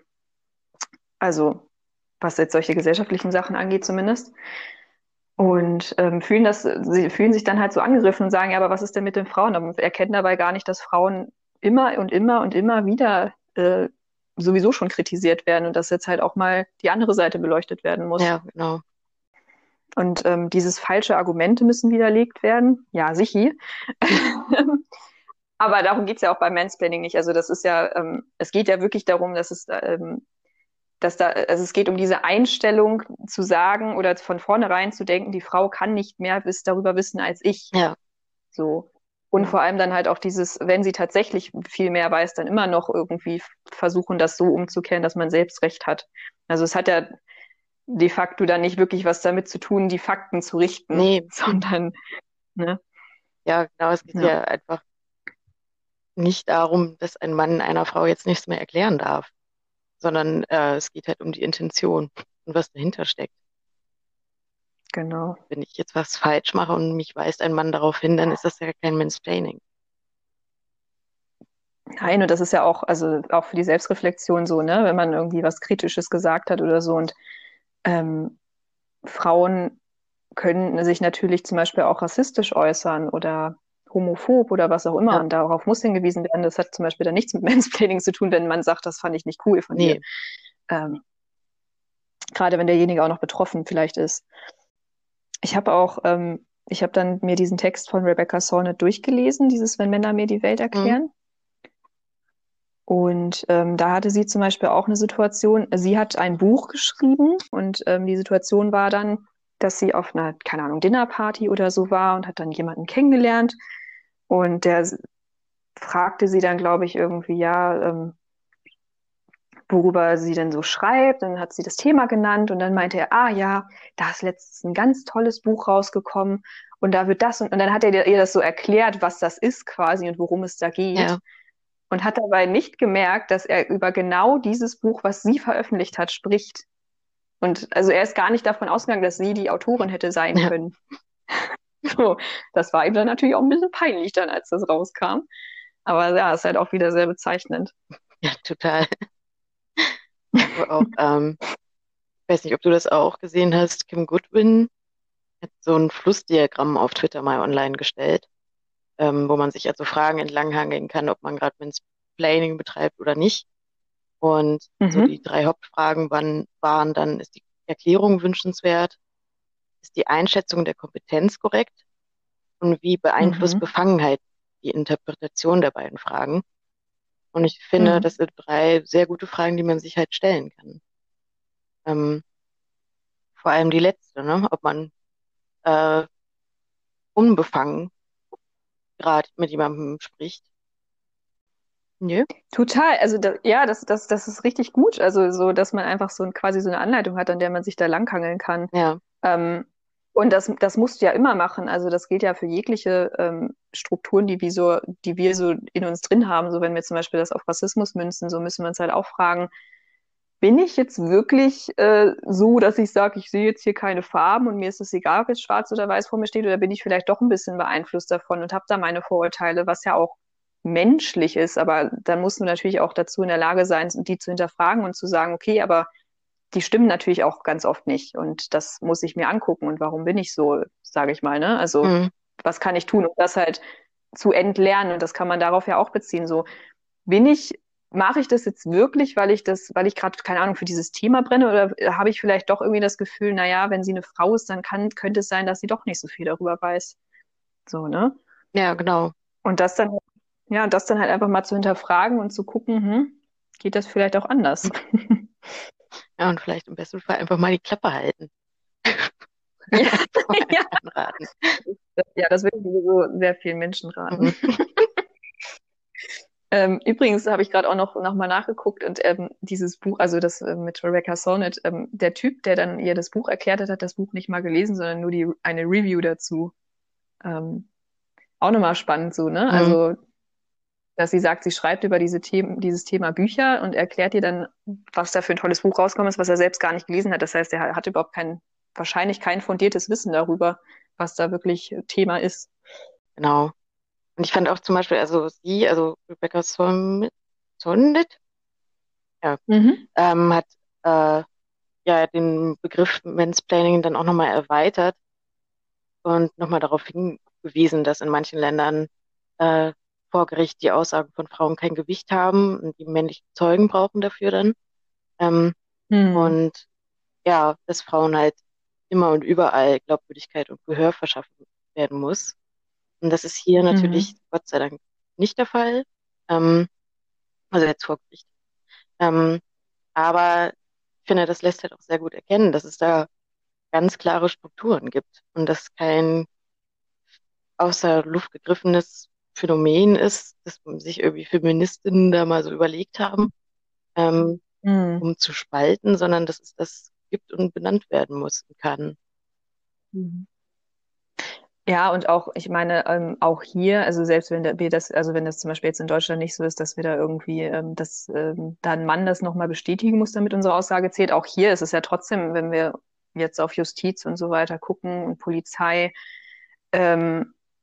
also, was jetzt solche gesellschaftlichen Sachen angeht zumindest. Und ähm, fühlen das, sie fühlen sich dann halt so angegriffen und sagen, ja, aber was ist denn mit den Frauen? Aber erkennen dabei gar nicht, dass Frauen immer und immer und immer wieder äh, sowieso schon kritisiert werden und dass jetzt halt auch mal die andere Seite beleuchtet werden muss. Ja, genau. Und ähm, dieses falsche Argumente müssen widerlegt werden. Ja, sicher. Aber darum geht's ja auch beim Mansplaining nicht. Also das ist ja, ähm, es geht ja wirklich darum, dass es ähm, dass da, also es geht um diese Einstellung zu sagen oder von vornherein zu denken, die Frau kann nicht mehr wiss, darüber wissen als ich. Ja, So. Und vor allem dann halt auch dieses, wenn sie tatsächlich viel mehr weiß, dann immer noch irgendwie versuchen, das so umzukehren, dass man selbst recht hat. Also es hat ja de facto dann nicht wirklich was damit zu tun, die Fakten zu richten, nee, sondern, ne, ja, genau, es geht ja, ja einfach nicht darum, dass ein Mann einer Frau jetzt nichts mehr erklären darf, sondern äh, es geht halt um die Intention und was dahinter steckt. genau. Wenn ich jetzt was falsch mache und mich weist ein Mann darauf hin, dann ist das ja kein Mansplaining. Nein, und das ist ja auch, also auch für die Selbstreflexion so, ne, wenn man irgendwie was Kritisches gesagt hat oder so. Und ähm, Frauen können sich natürlich zum Beispiel auch rassistisch äußern oder homophob oder was auch immer. Ja, Und darauf muss hingewiesen werden. Das hat zum Beispiel dann nichts mit Mansplaining zu tun, wenn man sagt, das fand ich nicht cool von dir. nee. Ähm, Gerade wenn derjenige auch noch betroffen vielleicht ist. Ich habe auch, ähm, ich habe dann mir diesen Text von Rebecca Solnit durchgelesen, dieses Wenn Männer mir die Welt Mhm. erklären. Und ähm, da hatte sie zum Beispiel auch eine Situation, sie hat ein Buch geschrieben und ähm, die Situation war dann, dass sie auf einer, keine Ahnung, Dinnerparty oder so war und hat dann jemanden kennengelernt und der s- fragte sie dann, glaube ich, irgendwie, ja, ähm, worüber sie denn so schreibt. Dann hat sie das Thema genannt und dann meinte er, ah ja, da ist letztens ein ganz tolles Buch rausgekommen und da wird das und, und dann hat er ihr das so erklärt, was das ist quasi und worum es da geht Ja, und hat dabei nicht gemerkt, dass er über genau dieses Buch, was sie veröffentlicht hat, spricht. Und also er ist gar nicht davon ausgegangen, dass sie die Autorin hätte sein ja, können. So, das war ihm dann natürlich auch ein bisschen peinlich dann, als das rauskam. Aber ja, ist halt auch wieder sehr bezeichnend. ja, total. Aber auch, ähm, ich weiß nicht, ob du das auch gesehen hast, Kim Goodwin hat so ein Flussdiagramm auf Twitter mal online gestellt, ähm, wo man sich also Fragen entlanghangeln kann, ob man gerade Mansplaining betreibt oder nicht. Und so die Mhm. drei Hauptfragen waren, waren dann, ist die Erklärung wünschenswert? Ist die Einschätzung der Kompetenz korrekt? Und wie beeinflusst Mhm. Befangenheit die Interpretation der beiden Fragen? Und ich finde, das Mhm. sind drei sehr gute Fragen, die man sich halt stellen kann. Ähm, vor allem die letzte, ne? Ob man äh, unbefangen gerade mit jemandem spricht. Nö. Total. Also da, ja, das, das, das ist richtig gut. Also so, dass man einfach so ein, quasi so eine Anleitung hat, an der man sich da langhangeln kann. Ja, Ähm, und das, das musst du ja immer machen. Also das gilt ja für jegliche ähm, Strukturen, die wir so, die wir so in uns drin haben. So wenn wir zum Beispiel das auf Rassismus münzen, so müssen wir uns halt auch fragen, bin ich jetzt wirklich äh, so, dass ich sage, ich sehe jetzt hier keine Farben und mir ist es egal, ob jetzt schwarz oder weiß vor mir steht, oder bin ich vielleicht doch ein bisschen beeinflusst davon und habe da meine Vorurteile, was ja auch menschlich ist. Aber dann musst du natürlich auch dazu in der Lage sein, die zu hinterfragen und zu sagen, okay, aber die stimmen natürlich auch ganz oft nicht. Und das muss ich mir angucken. Und warum bin ich so, sage ich mal, ne? Also, hm, was kann ich tun, um das halt zu entlernen? Und das kann man darauf ja auch beziehen. So, bin ich, mache ich das jetzt wirklich, weil ich das, weil ich gerade, keine Ahnung, für dieses Thema brenne? Oder habe ich vielleicht doch irgendwie das Gefühl, naja, wenn sie eine Frau ist, dann kann, könnte es sein, dass sie doch nicht so viel darüber weiß. So, ne? ja, genau. Und das dann, ja, und das dann halt einfach mal zu hinterfragen und zu gucken, hm, geht das vielleicht auch anders? Ja, und vielleicht im besten Fall einfach mal die Klappe halten. Ja, Vorher ja. anraten. Ja, das würde ich sowieso sehr vielen Menschen raten. Mhm. Ähm, übrigens habe ich gerade auch noch, noch mal nachgeguckt und ähm, dieses Buch, also das äh, mit Rebecca Solnit, ähm, der Typ, der dann ihr das Buch erklärt hat, hat das Buch nicht mal gelesen, sondern nur die, eine Review dazu. Ähm, auch nochmal spannend so, ne? Mhm. Also, dass sie sagt, sie schreibt über diese Themen, dieses Thema Bücher und erklärt ihr dann, was da für ein tolles Buch rausgekommen ist, was er selbst gar nicht gelesen hat. Das heißt, er hat überhaupt kein, wahrscheinlich kein fundiertes Wissen darüber, was da wirklich Thema ist. Genau. Und ich fand auch zum Beispiel, also sie, also Rebecca Solnit, Solnit, ja, Mhm. ähm, hat äh, ja den Begriff Mansplaining dann auch nochmal erweitert und nochmal darauf hingewiesen, dass in manchen Ländern äh, vor Gericht die Aussagen von Frauen kein Gewicht haben und die männlichen Zeugen brauchen dafür dann. Ähm, Hm. und ja, dass Frauen halt immer und überall Glaubwürdigkeit und Gehör verschaffen werden muss. Und das ist hier natürlich Mhm. Gott sei Dank nicht der Fall. Ähm, also jetzt vor Gericht. Ähm, aber ich finde, das lässt halt auch sehr gut erkennen, dass es da ganz klare Strukturen gibt und dass kein aus der Luft gegriffenes Phänomen ist, das sich irgendwie Feministinnen da mal so überlegt haben, ähm, Hm. um zu spalten, sondern dass es das gibt und benannt werden muss und kann. Mhm. Ja, und auch, ich meine, ähm, auch hier, also selbst wenn da- wir das, also wenn das zum Beispiel jetzt in Deutschland nicht so ist, dass wir da irgendwie, ähm, dass ähm, da ein Mann das nochmal bestätigen muss, damit unsere Aussage zählt. Auch hier ist es ja trotzdem, wenn wir jetzt auf Justiz und so weiter gucken und Polizei, ähm,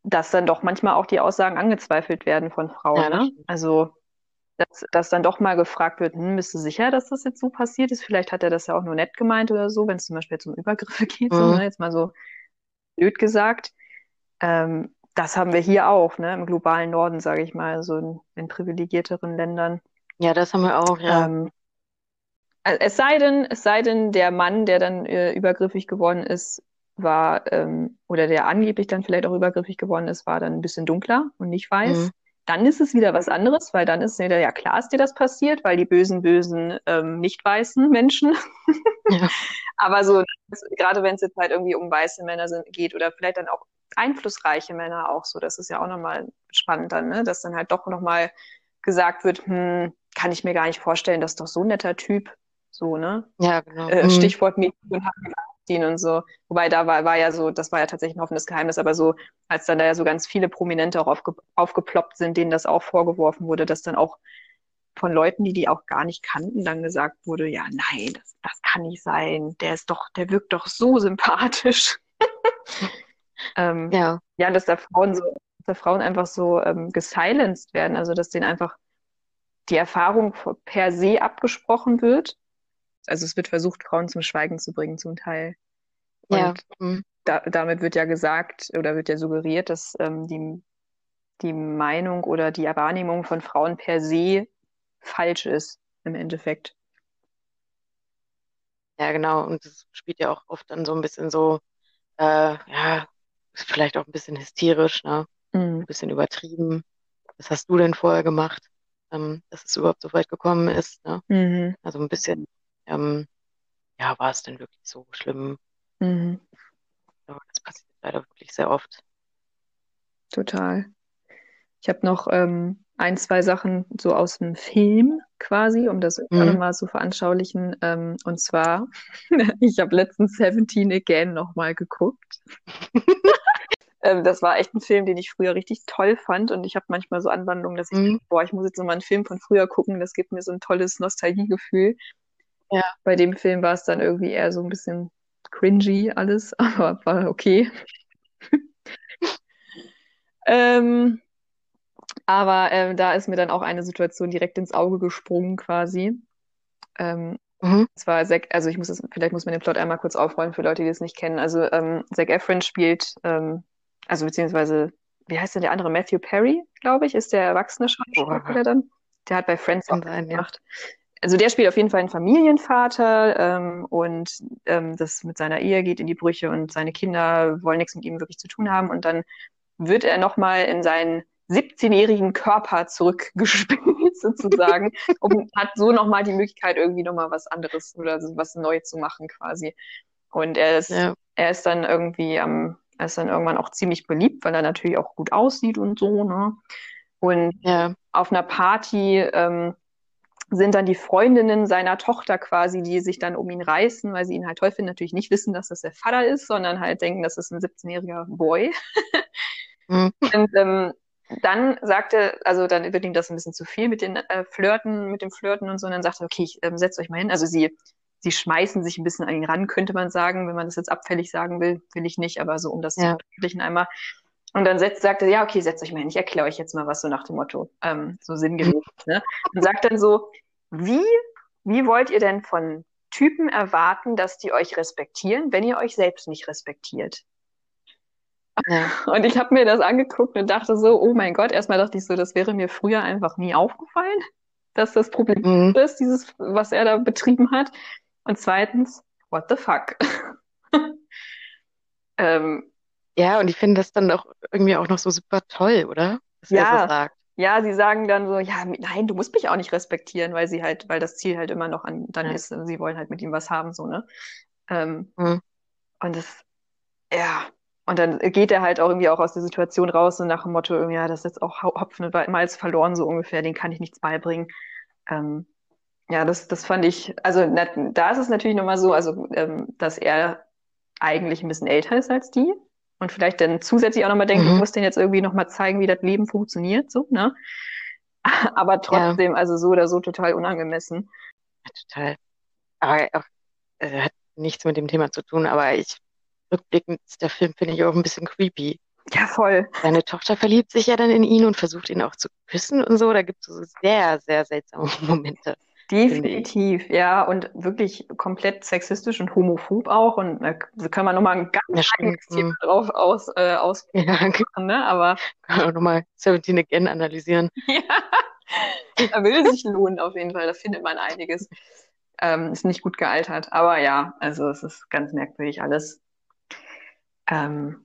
dass dann doch manchmal auch die Aussagen angezweifelt werden von Frauen, Ja, das ne? stimmt. Also, dass, dass dann doch mal gefragt wird, hm, bist du sicher, dass das jetzt so passiert ist? Vielleicht hat er das ja auch nur nett gemeint oder so, wenn es zum Beispiel jetzt um Übergriffe geht, so, Mhm. ne? Jetzt mal so blöd gesagt. Ähm, das haben wir hier auch, ne? Im globalen Norden, sage ich mal, so in, in privilegierteren Ländern. Ja, das haben wir auch, ja. Ähm, äh, es sei denn, es sei denn, der Mann, der dann äh, übergriffig geworden ist, war, ähm, oder der angeblich dann vielleicht auch übergriffig geworden ist, war dann ein bisschen dunkler und nicht Mhm. weiß. Dann ist es wieder was anderes, weil dann ist wieder, ja klar ist dir das passiert, weil die bösen, bösen, ähm, nicht weißen Menschen. Ja, Aber so, das, gerade wenn es jetzt halt irgendwie um weiße Männer sind, geht oder vielleicht dann auch einflussreiche Männer auch so, das ist ja auch nochmal spannend dann, ne? Dass dann halt doch nochmal gesagt wird, hm, kann ich mir gar nicht vorstellen, das ist doch so ein netter Typ, so, ne? ja, genau. Äh, Mhm. Stichwort MeToo und Harvey und so. Wobei da war, war ja so, das war ja tatsächlich ein offenes Geheimnis, aber so, als dann da ja so ganz viele Prominente auch aufge, aufgeploppt sind, denen das auch vorgeworfen wurde, dass dann auch von Leuten, die die auch gar nicht kannten, dann gesagt wurde, ja, nein, das, das kann nicht sein. Der ist doch, der wirkt doch so sympathisch. Ähm, Ja, ja, dass da Frauen so, dass da Frauen einfach so ähm, gesilenced werden, also dass denen einfach die Erfahrung per se abgesprochen wird. Also es wird versucht, Frauen zum Schweigen zu bringen, zum Teil. ja. Und Mhm. da, damit wird ja gesagt oder wird ja suggeriert, dass ähm, die, die Meinung oder die Wahrnehmung von Frauen per se falsch ist, im Endeffekt. Ja, genau. Und das spielt ja auch oft dann so ein bisschen so, äh, ja, ist vielleicht auch ein bisschen hysterisch, ne? Mhm. Ein bisschen übertrieben. Was hast du denn vorher gemacht, ähm, dass es überhaupt so weit gekommen ist, ne? Mhm. Also ein bisschen, ähm, ja, war es denn wirklich so schlimm? Mhm. Aber das passiert leider wirklich sehr oft. Total. Ich habe noch ähm, ein, zwei Sachen so aus dem Film quasi, um das auch Mhm. nochmal zu veranschaulichen. Ähm, und zwar, ich habe letztens Seventeen Again nochmal geguckt. Ähm, das war echt ein Film, den ich früher richtig toll fand. Und ich habe manchmal so Anwandlungen, dass ich Mhm. denke, boah, ich muss jetzt nochmal einen Film von früher gucken. Das gibt mir so ein tolles Nostalgiegefühl. Ja, Bei dem Film war es dann irgendwie eher so ein bisschen cringy alles, aber war okay. Ähm, aber ähm, da ist mir dann auch eine Situation direkt ins Auge gesprungen quasi. Ähm, mhm. Es war Zac, also ich muss das, vielleicht muss man den Plot einmal kurz aufrollen für Leute, die das nicht kennen. Also ähm, Zac Efron spielt, ähm, also beziehungsweise, wie heißt denn der andere? Matthew Perry, glaube ich, ist der erwachsene Boah, Schauspieler dann. Der hat bei Friends auch kann sein, ja. gemacht. Also der spielt auf jeden Fall einen Familienvater ähm, und ähm, das mit seiner Ehe geht in die Brüche und seine Kinder wollen nichts mit ihm wirklich zu tun haben und dann wird er nochmal in seinen siebzehnjährigen Körper zurückgespielt sozusagen und hat so nochmal die Möglichkeit, irgendwie nochmal was anderes oder was neu zu machen quasi. Und er ist, Ja, er ist dann irgendwie am, er ist dann irgendwann auch ziemlich beliebt, weil er natürlich auch gut aussieht und so, ne? Und ja, auf einer Party ähm, sind dann die Freundinnen seiner Tochter quasi, die sich dann um ihn reißen, weil sie ihn halt toll finden, natürlich nicht wissen, dass das der Vater ist, sondern halt denken, das ist ein siebzehnjähriger Boy. mhm. Und ähm, dann sagte, also dann wird ihm das ein bisschen zu viel mit den äh, Flirten, mit dem Flirten und so. Und dann sagte er, okay, ich ähm, setzt euch mal hin. Also sie, sie schmeißen sich ein bisschen an ihn ran, könnte man sagen, wenn man das jetzt abfällig sagen will, will ich nicht, aber so um das zu Ja, verdeutlichen einmal. Und dann setzt, sagte er, ja, okay, setzt euch mal hin, ich erkläre euch jetzt mal was so nach dem Motto, ähm, so sinngemäß. Ne? Und sagt dann so, wie, wie wollt ihr denn von Typen erwarten, dass die euch respektieren, wenn ihr euch selbst nicht respektiert? ja, Und ich habe mir das angeguckt und dachte so, oh mein Gott, erstmal dachte ich so, das wäre mir früher einfach nie aufgefallen, dass das Problem mhm. ist, dieses, was er da betrieben hat. Und zweitens, what the fuck? ähm, Ja, und ich finde das dann auch irgendwie auch noch so super toll, oder? Dass er so ja, sagt. ja, sie sagen dann so, ja, nein, du musst mich auch nicht respektieren, weil sie halt, weil das Ziel halt immer noch an, dann Ja, ist, sie wollen halt mit ihm was haben, so, ne? Ähm, mhm. und das, ja, und dann geht er halt auch irgendwie auch aus der Situation raus, so nach dem Motto, irgendwie, ja, das ist jetzt auch Hopfen und Malz verloren, so ungefähr, den kann ich nichts beibringen. Ähm, ja, das, das fand ich, also na, da ist es natürlich nochmal so, also ähm, dass er eigentlich ein bisschen älter ist als die und vielleicht dann zusätzlich auch nochmal denkt, ich Mhm. muss denen jetzt irgendwie nochmal zeigen, wie das Leben funktioniert, so, ne? Aber Ja, trotzdem, also so oder so total unangemessen. ja, total. Aber auch, äh, hat nichts mit dem Thema zu tun, aber ich, rückblickend, ist der Film finde ich auch ein bisschen creepy. Ja, voll. Seine Tochter verliebt sich ja dann in ihn und versucht ihn auch zu küssen und so. Da gibt es so sehr, sehr seltsame Momente, finde ich. Definitiv, ja, und wirklich komplett sexistisch und homophob auch. Und da k- kann man nochmal ein ganz Ja, stimmt. eigenes Thema Hm. drauf aus, äh, Ja, ausmachen, ne? Aber kann man auch nochmal Seventeen Again analysieren. ja, da will sich lohnen auf jeden Fall. Da findet man einiges. Ähm, ist nicht gut gealtert. Aber ja, also es ist ganz merkwürdig alles. Ähm,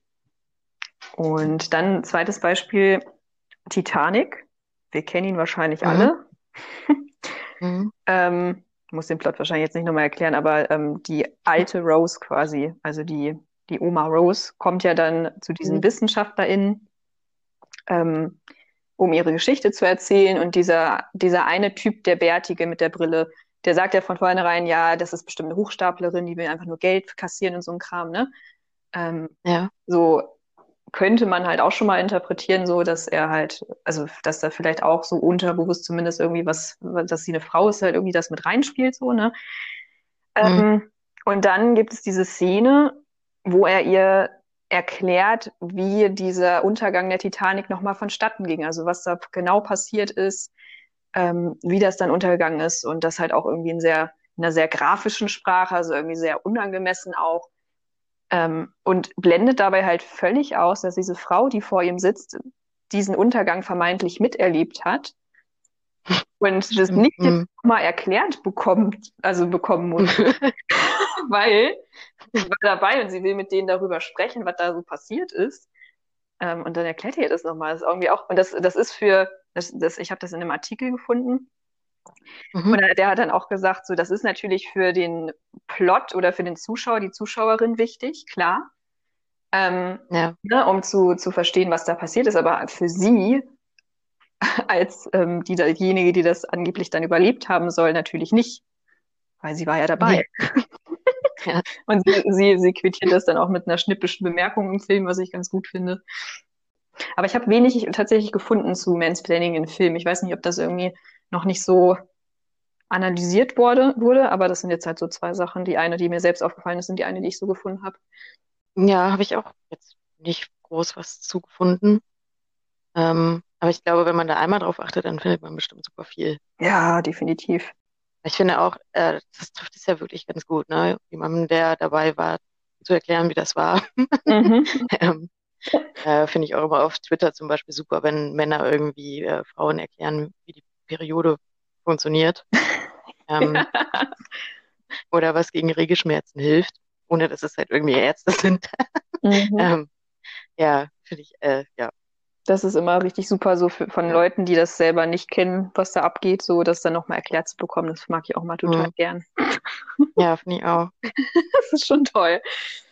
und dann zweites Beispiel, Titanic. Wir kennen ihn wahrscheinlich Mhm. alle. Mhm. Ähm, muss den Plot wahrscheinlich jetzt nicht nochmal erklären, aber ähm, die alte Rose quasi, also die, die Oma Rose, kommt ja dann zu diesen Mhm. WissenschaftlerInnen, ähm, um ihre Geschichte zu erzählen. Und dieser, dieser eine Typ, der Bärtige mit der Brille, der sagt ja von vornherein, ja, das ist bestimmt eine Hochstaplerin, die will einfach nur Geld kassieren und so ein Kram, ne? Ähm, Ja. so könnte man halt auch schon mal interpretieren, so dass er halt, also dass da vielleicht auch so unterbewusst zumindest irgendwie was, dass sie eine Frau ist, halt irgendwie das mit reinspielt, so, ne? Mhm. Ähm, und dann gibt es diese Szene, wo er ihr erklärt, wie dieser Untergang der Titanic nochmal vonstatten ging, also was da genau passiert ist, ähm, wie das dann untergegangen ist und das halt auch irgendwie in sehr, in einer sehr grafischen Sprache, also irgendwie sehr unangemessen auch. Ähm, und blendet dabei halt völlig aus, dass diese Frau, die vor ihm sitzt, diesen Untergang vermeintlich miterlebt hat und das Stimmt. nicht jetzt Mhm. mal erklärt bekommt, also bekommen muss, weil sie war dabei und sie will mit denen darüber sprechen, was da so passiert ist. Ähm, und dann erklärt ihr das nochmal. Das ist irgendwie auch, und das, das ist für, das, das, ich habe das in einem Artikel gefunden. Mhm. Und der hat dann auch gesagt, so, das ist natürlich für den Plot oder für den Zuschauer, die Zuschauerin wichtig, klar. Ähm, Ja. ne, um zu, zu verstehen, was da passiert ist. Aber für sie, als ähm, die, diejenige, die das angeblich dann überlebt haben soll, natürlich nicht, weil sie war ja dabei. Nee. Ja. Und sie, sie, sie quittiert das dann auch mit einer schnippischen Bemerkung im Film, was ich ganz gut finde. Aber ich habe wenig tatsächlich gefunden zu Mansplaining in Film. Ich weiß nicht, ob das irgendwie noch nicht so analysiert wurde, wurde, aber das sind jetzt halt so zwei Sachen. Die eine, die mir selbst aufgefallen ist, und die eine, die ich so gefunden habe. Ja, habe ich auch jetzt nicht groß was zugefunden. Ähm, aber ich glaube, wenn man da einmal drauf achtet, dann findet man bestimmt super viel. Ja, definitiv. Ich finde auch, äh, das trifft es ja wirklich ganz gut, ne? Jemandem, der dabei war, zu erklären, wie das war. Mhm. Ähm, äh, finde ich auch immer auf Twitter zum Beispiel super, wenn Männer irgendwie äh, Frauen erklären, wie die Periode funktioniert. Ähm, oder was gegen Regelschmerzen hilft, ohne dass es halt irgendwie Ärzte sind. Mhm. Ähm, ja, finde ich, äh, ja, Das ist immer richtig super, so für, von ja. Leuten, die das selber nicht kennen, was da abgeht, so das dann nochmal erklärt zu bekommen. Das mag ich auch mal total Hm. gern. Ja, finde ich auch. Das ist schon toll.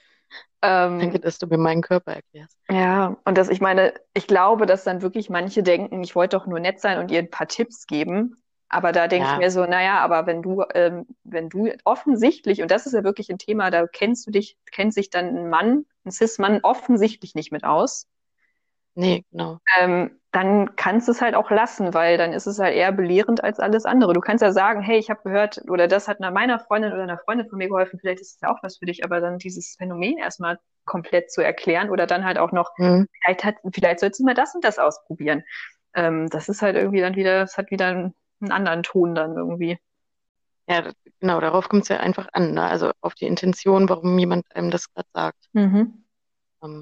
Danke, Ähm, dass du mir meinen Körper erklärst. ja, und das, ich meine, ich glaube, dass dann wirklich manche denken, ich wollte doch nur nett sein und ihr ein paar Tipps geben. Aber da denke ich Ja, mir so, naja, aber wenn du, ähm, wenn du offensichtlich, und das ist ja wirklich ein Thema, da kennst du dich, kennt sich dann ein Mann, ein Cis-Mann offensichtlich nicht mit aus, nee, genau. ähm, dann kannst du es halt auch lassen, weil dann ist es halt eher belehrend als alles andere. Du kannst ja sagen, hey, ich habe gehört, oder das hat einer meiner Freundin oder einer Freundin von mir geholfen, vielleicht ist es ja auch was für dich, aber dann dieses Phänomen erstmal komplett zu erklären oder dann halt auch noch, Hm. vielleicht hat, vielleicht sollst du mal das und das ausprobieren. Ähm, das ist halt irgendwie dann wieder, es hat wieder einen, einen anderen Ton dann irgendwie. Ja, das, genau, darauf kommt es ja einfach an, ne? Also auf die Intention, warum jemand einem das gerade sagt. Mhm. Ähm,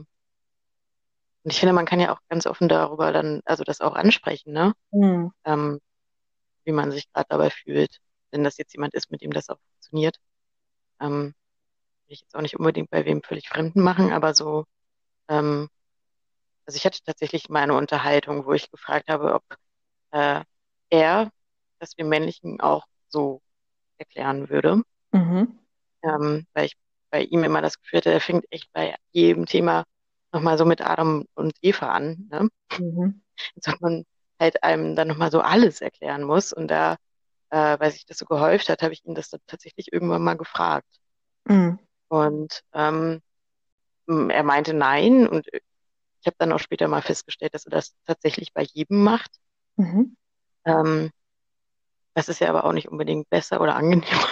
und ich finde, man kann ja auch ganz offen darüber dann, also das auch ansprechen, ne? Mhm. Ähm, wie man sich gerade dabei fühlt. Wenn das jetzt jemand ist, mit dem das auch funktioniert. Ähm, will ich jetzt auch nicht unbedingt bei wem völlig Fremden machen, aber so, ähm, also ich hatte tatsächlich mal eine Unterhaltung, wo ich gefragt habe, ob äh, er das wir Männlichen auch so erklären würde. Mhm. Ähm, weil ich bei ihm immer das Gefühl hatte, er fängt echt bei jedem Thema nochmal so mit Adam und Eva an, ne? Mhm. Als ob man halt einem dann nochmal so alles erklären muss. Und da, äh, weil sich das so gehäuft hat, habe ich ihn das dann tatsächlich irgendwann mal gefragt. Mhm. Und ähm, m, er meinte nein. Und ich habe dann auch später mal festgestellt, dass er das tatsächlich bei jedem macht. Mhm. Ähm, das ist ja aber auch nicht unbedingt besser oder angenehmer,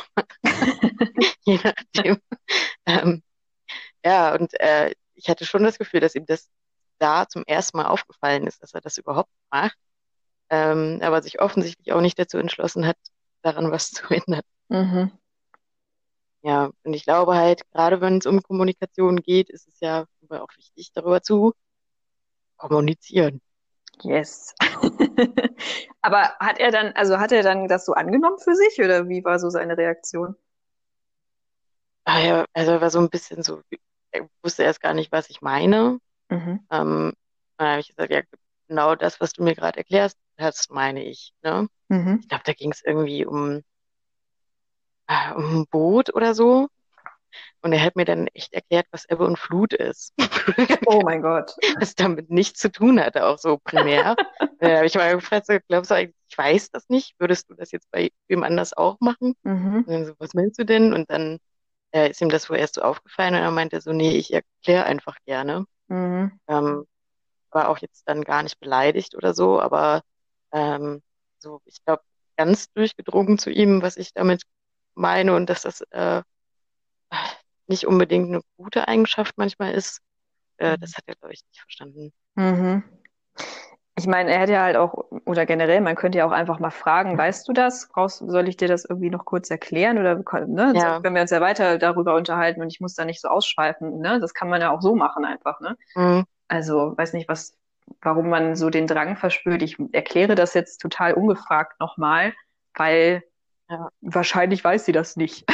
je nachdem. Ähm, ja, und äh, ich hatte schon das Gefühl, dass ihm das da zum ersten Mal aufgefallen ist, dass er das überhaupt macht, ähm, aber sich offensichtlich auch nicht dazu entschlossen hat, daran was zu ändern. Mhm. Ja, und ich glaube halt, gerade wenn es um Kommunikation geht, ist es ja aber auch wichtig, darüber zu kommunizieren. Yes. Aber hat er dann, also hat er dann das so angenommen für sich oder wie war so seine Reaktion? Ah ja, also er war so ein bisschen so, er wusste erst gar nicht, was ich meine. Mhm. Ähm, dann habe ich gesagt, ja, genau das, was du mir gerade erklärst, das meine ich. Ne? Mhm. Ich glaube, da ging es irgendwie um, äh, um ein Boot oder so. Und er hat mir dann echt erklärt, was Ebbe und Flut ist. Oh mein Gott. Was damit nichts zu tun hatte, auch so primär. Da habe ich mal gefragt, so, glaubst du eigentlich, ich weiß das nicht? Würdest du das jetzt bei wem anders auch machen? Mhm. Und dann so, was meinst du denn? Und dann äh, ist ihm das wohl erst so aufgefallen und er meinte so, nee, ich erkläre einfach gerne. Mhm. Ähm, war auch jetzt dann gar nicht beleidigt oder so, aber ähm, so, ich glaube, ganz durchgedrungen zu ihm, was ich damit meine und dass das äh, nicht unbedingt eine gute Eigenschaft manchmal ist, äh, das hat er, glaube ich, nicht verstanden. Mhm. Ich meine, er hätte ja halt auch, oder generell, man könnte ja auch einfach mal fragen, weißt du das? Brauchst, soll ich dir das irgendwie noch kurz erklären? Oder ne, sonst Ja, können wir uns ja weiter darüber unterhalten und ich muss da nicht so ausschweifen, ne? Das kann man ja auch so machen einfach, ne? mm, Also, weiß nicht, was, warum man so den Drang verspürt. Ich erkläre das jetzt total ungefragt nochmal, weil ja, wahrscheinlich weiß sie das nicht.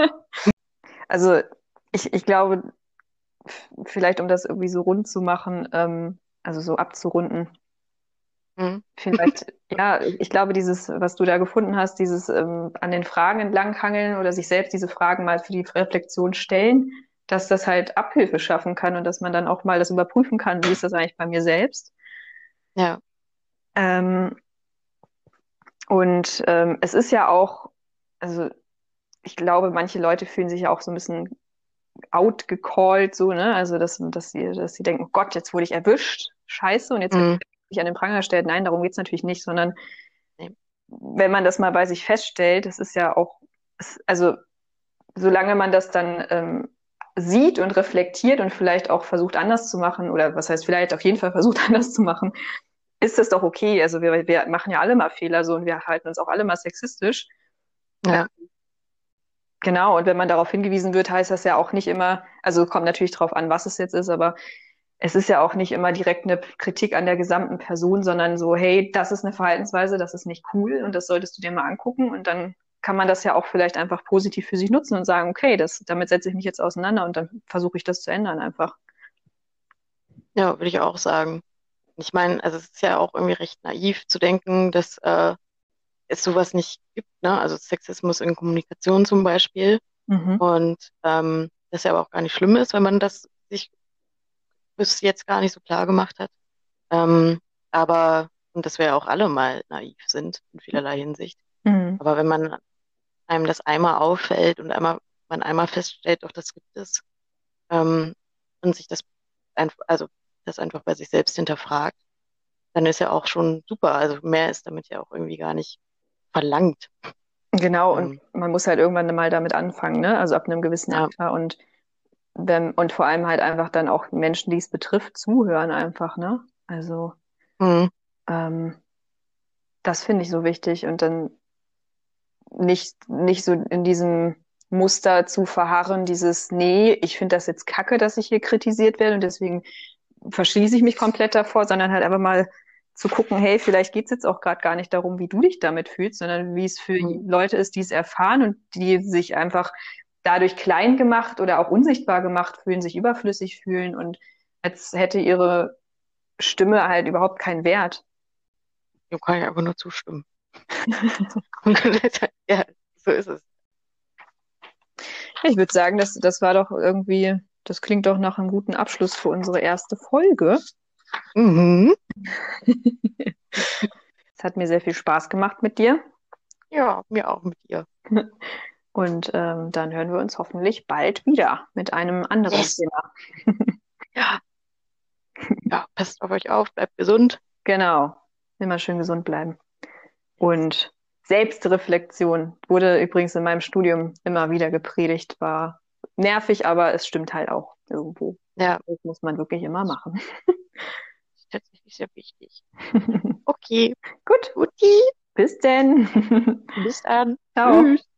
Also, ich, ich glaube, f- vielleicht um das irgendwie so rund zu machen, ähm, also so abzurunden, mm, vielleicht, ja, ich glaube, dieses, was du da gefunden hast, dieses ähm, an den Fragen entlanghangeln oder sich selbst diese Fragen mal für die Reflexion stellen, dass das halt Abhilfe schaffen kann und dass man dann auch mal das überprüfen kann, wie ist das eigentlich bei mir selbst. ja, Ähm, und ähm, es ist ja auch, also ich glaube, manche Leute fühlen sich ja auch so ein bisschen outgecallt, so, ne? Also, dass, dass sie, dass sie denken, oh Gott, jetzt wurde ich erwischt, scheiße, und jetzt werde mm, ich an den Pranger gestellt. Nein, darum geht's natürlich nicht, sondern nee, wenn man das mal bei sich feststellt, das ist ja auch, es, also solange man das dann ähm, sieht und reflektiert und vielleicht auch versucht anders zu machen, oder was heißt vielleicht auf jeden Fall versucht anders zu machen, ist das doch okay. Also wir, wir machen ja alle mal Fehler so und wir halten uns auch alle mal sexistisch. ja, Genau, und wenn man darauf hingewiesen wird, heißt das ja auch nicht immer, also kommt natürlich drauf an, was es jetzt ist, aber es ist ja auch nicht immer direkt eine Kritik an der gesamten Person, sondern so, hey, das ist eine Verhaltensweise, das ist nicht cool und das solltest du dir mal angucken. Und dann kann man das ja auch vielleicht einfach positiv für sich nutzen und sagen, okay, das, damit setze ich mich jetzt auseinander und dann versuche ich das zu ändern einfach. ja, würde ich auch sagen. Ich meine, also es ist ja auch irgendwie recht naiv zu denken, dass äh, es sowas nicht gibt, ne? Also Sexismus in Kommunikation zum Beispiel. Mhm. Und ähm, das ja aber auch gar nicht schlimm ist, wenn man das sich bis jetzt gar nicht so klar gemacht hat. Ähm, aber, und dass wir ja auch alle mal naiv sind in vielerlei Hinsicht. Mhm. Aber wenn man einem das einmal auffällt und einmal, man einmal feststellt, doch, das gibt es, ähm, und sich das einfach, also das einfach bei sich selbst hinterfragt, dann ist ja auch schon super. Also mehr ist damit ja auch irgendwie gar nicht verlangt. Genau, und Ähm, man muss halt irgendwann mal damit anfangen, ne? Also ab einem gewissen ja, Alter und wenn, und vor allem halt einfach dann auch Menschen, die es betrifft, zuhören einfach, ne? Also hm, ähm, das finde ich so wichtig und dann nicht, nicht so in diesem Muster zu verharren, dieses, nee, ich finde das jetzt kacke, dass ich hier kritisiert werde und deswegen verschließe ich mich komplett davor, sondern halt einfach mal zu gucken, hey, vielleicht geht's jetzt auch gerade gar nicht darum, wie du dich damit fühlst, sondern wie es für hm, Leute ist, die es erfahren und die sich einfach dadurch klein gemacht oder auch unsichtbar gemacht fühlen, sich überflüssig fühlen und als hätte ihre Stimme halt überhaupt keinen Wert. dem kann ich einfach nur zustimmen. Ja, so ist es. Ich würde sagen, das, das war doch irgendwie, das klingt doch nach einem guten Abschluss für unsere erste Folge. Mhm. Es hat mir sehr viel Spaß gemacht mit dir. Ja, mir auch mit ihr. Und ähm, dann hören wir uns hoffentlich bald wieder mit einem anderen Yes. Thema. Ja, ja, passt auf euch auf, bleibt gesund. Genau. Immer schön gesund bleiben. Und Selbstreflexion wurde übrigens in meinem Studium immer wieder gepredigt, war nervig, aber es stimmt halt auch irgendwo. Ja, Das muss man wirklich immer machen. ist tatsächlich sehr wichtig. Okay, Gut, guti, bis denn. bis dann. Ciao. Tschüss.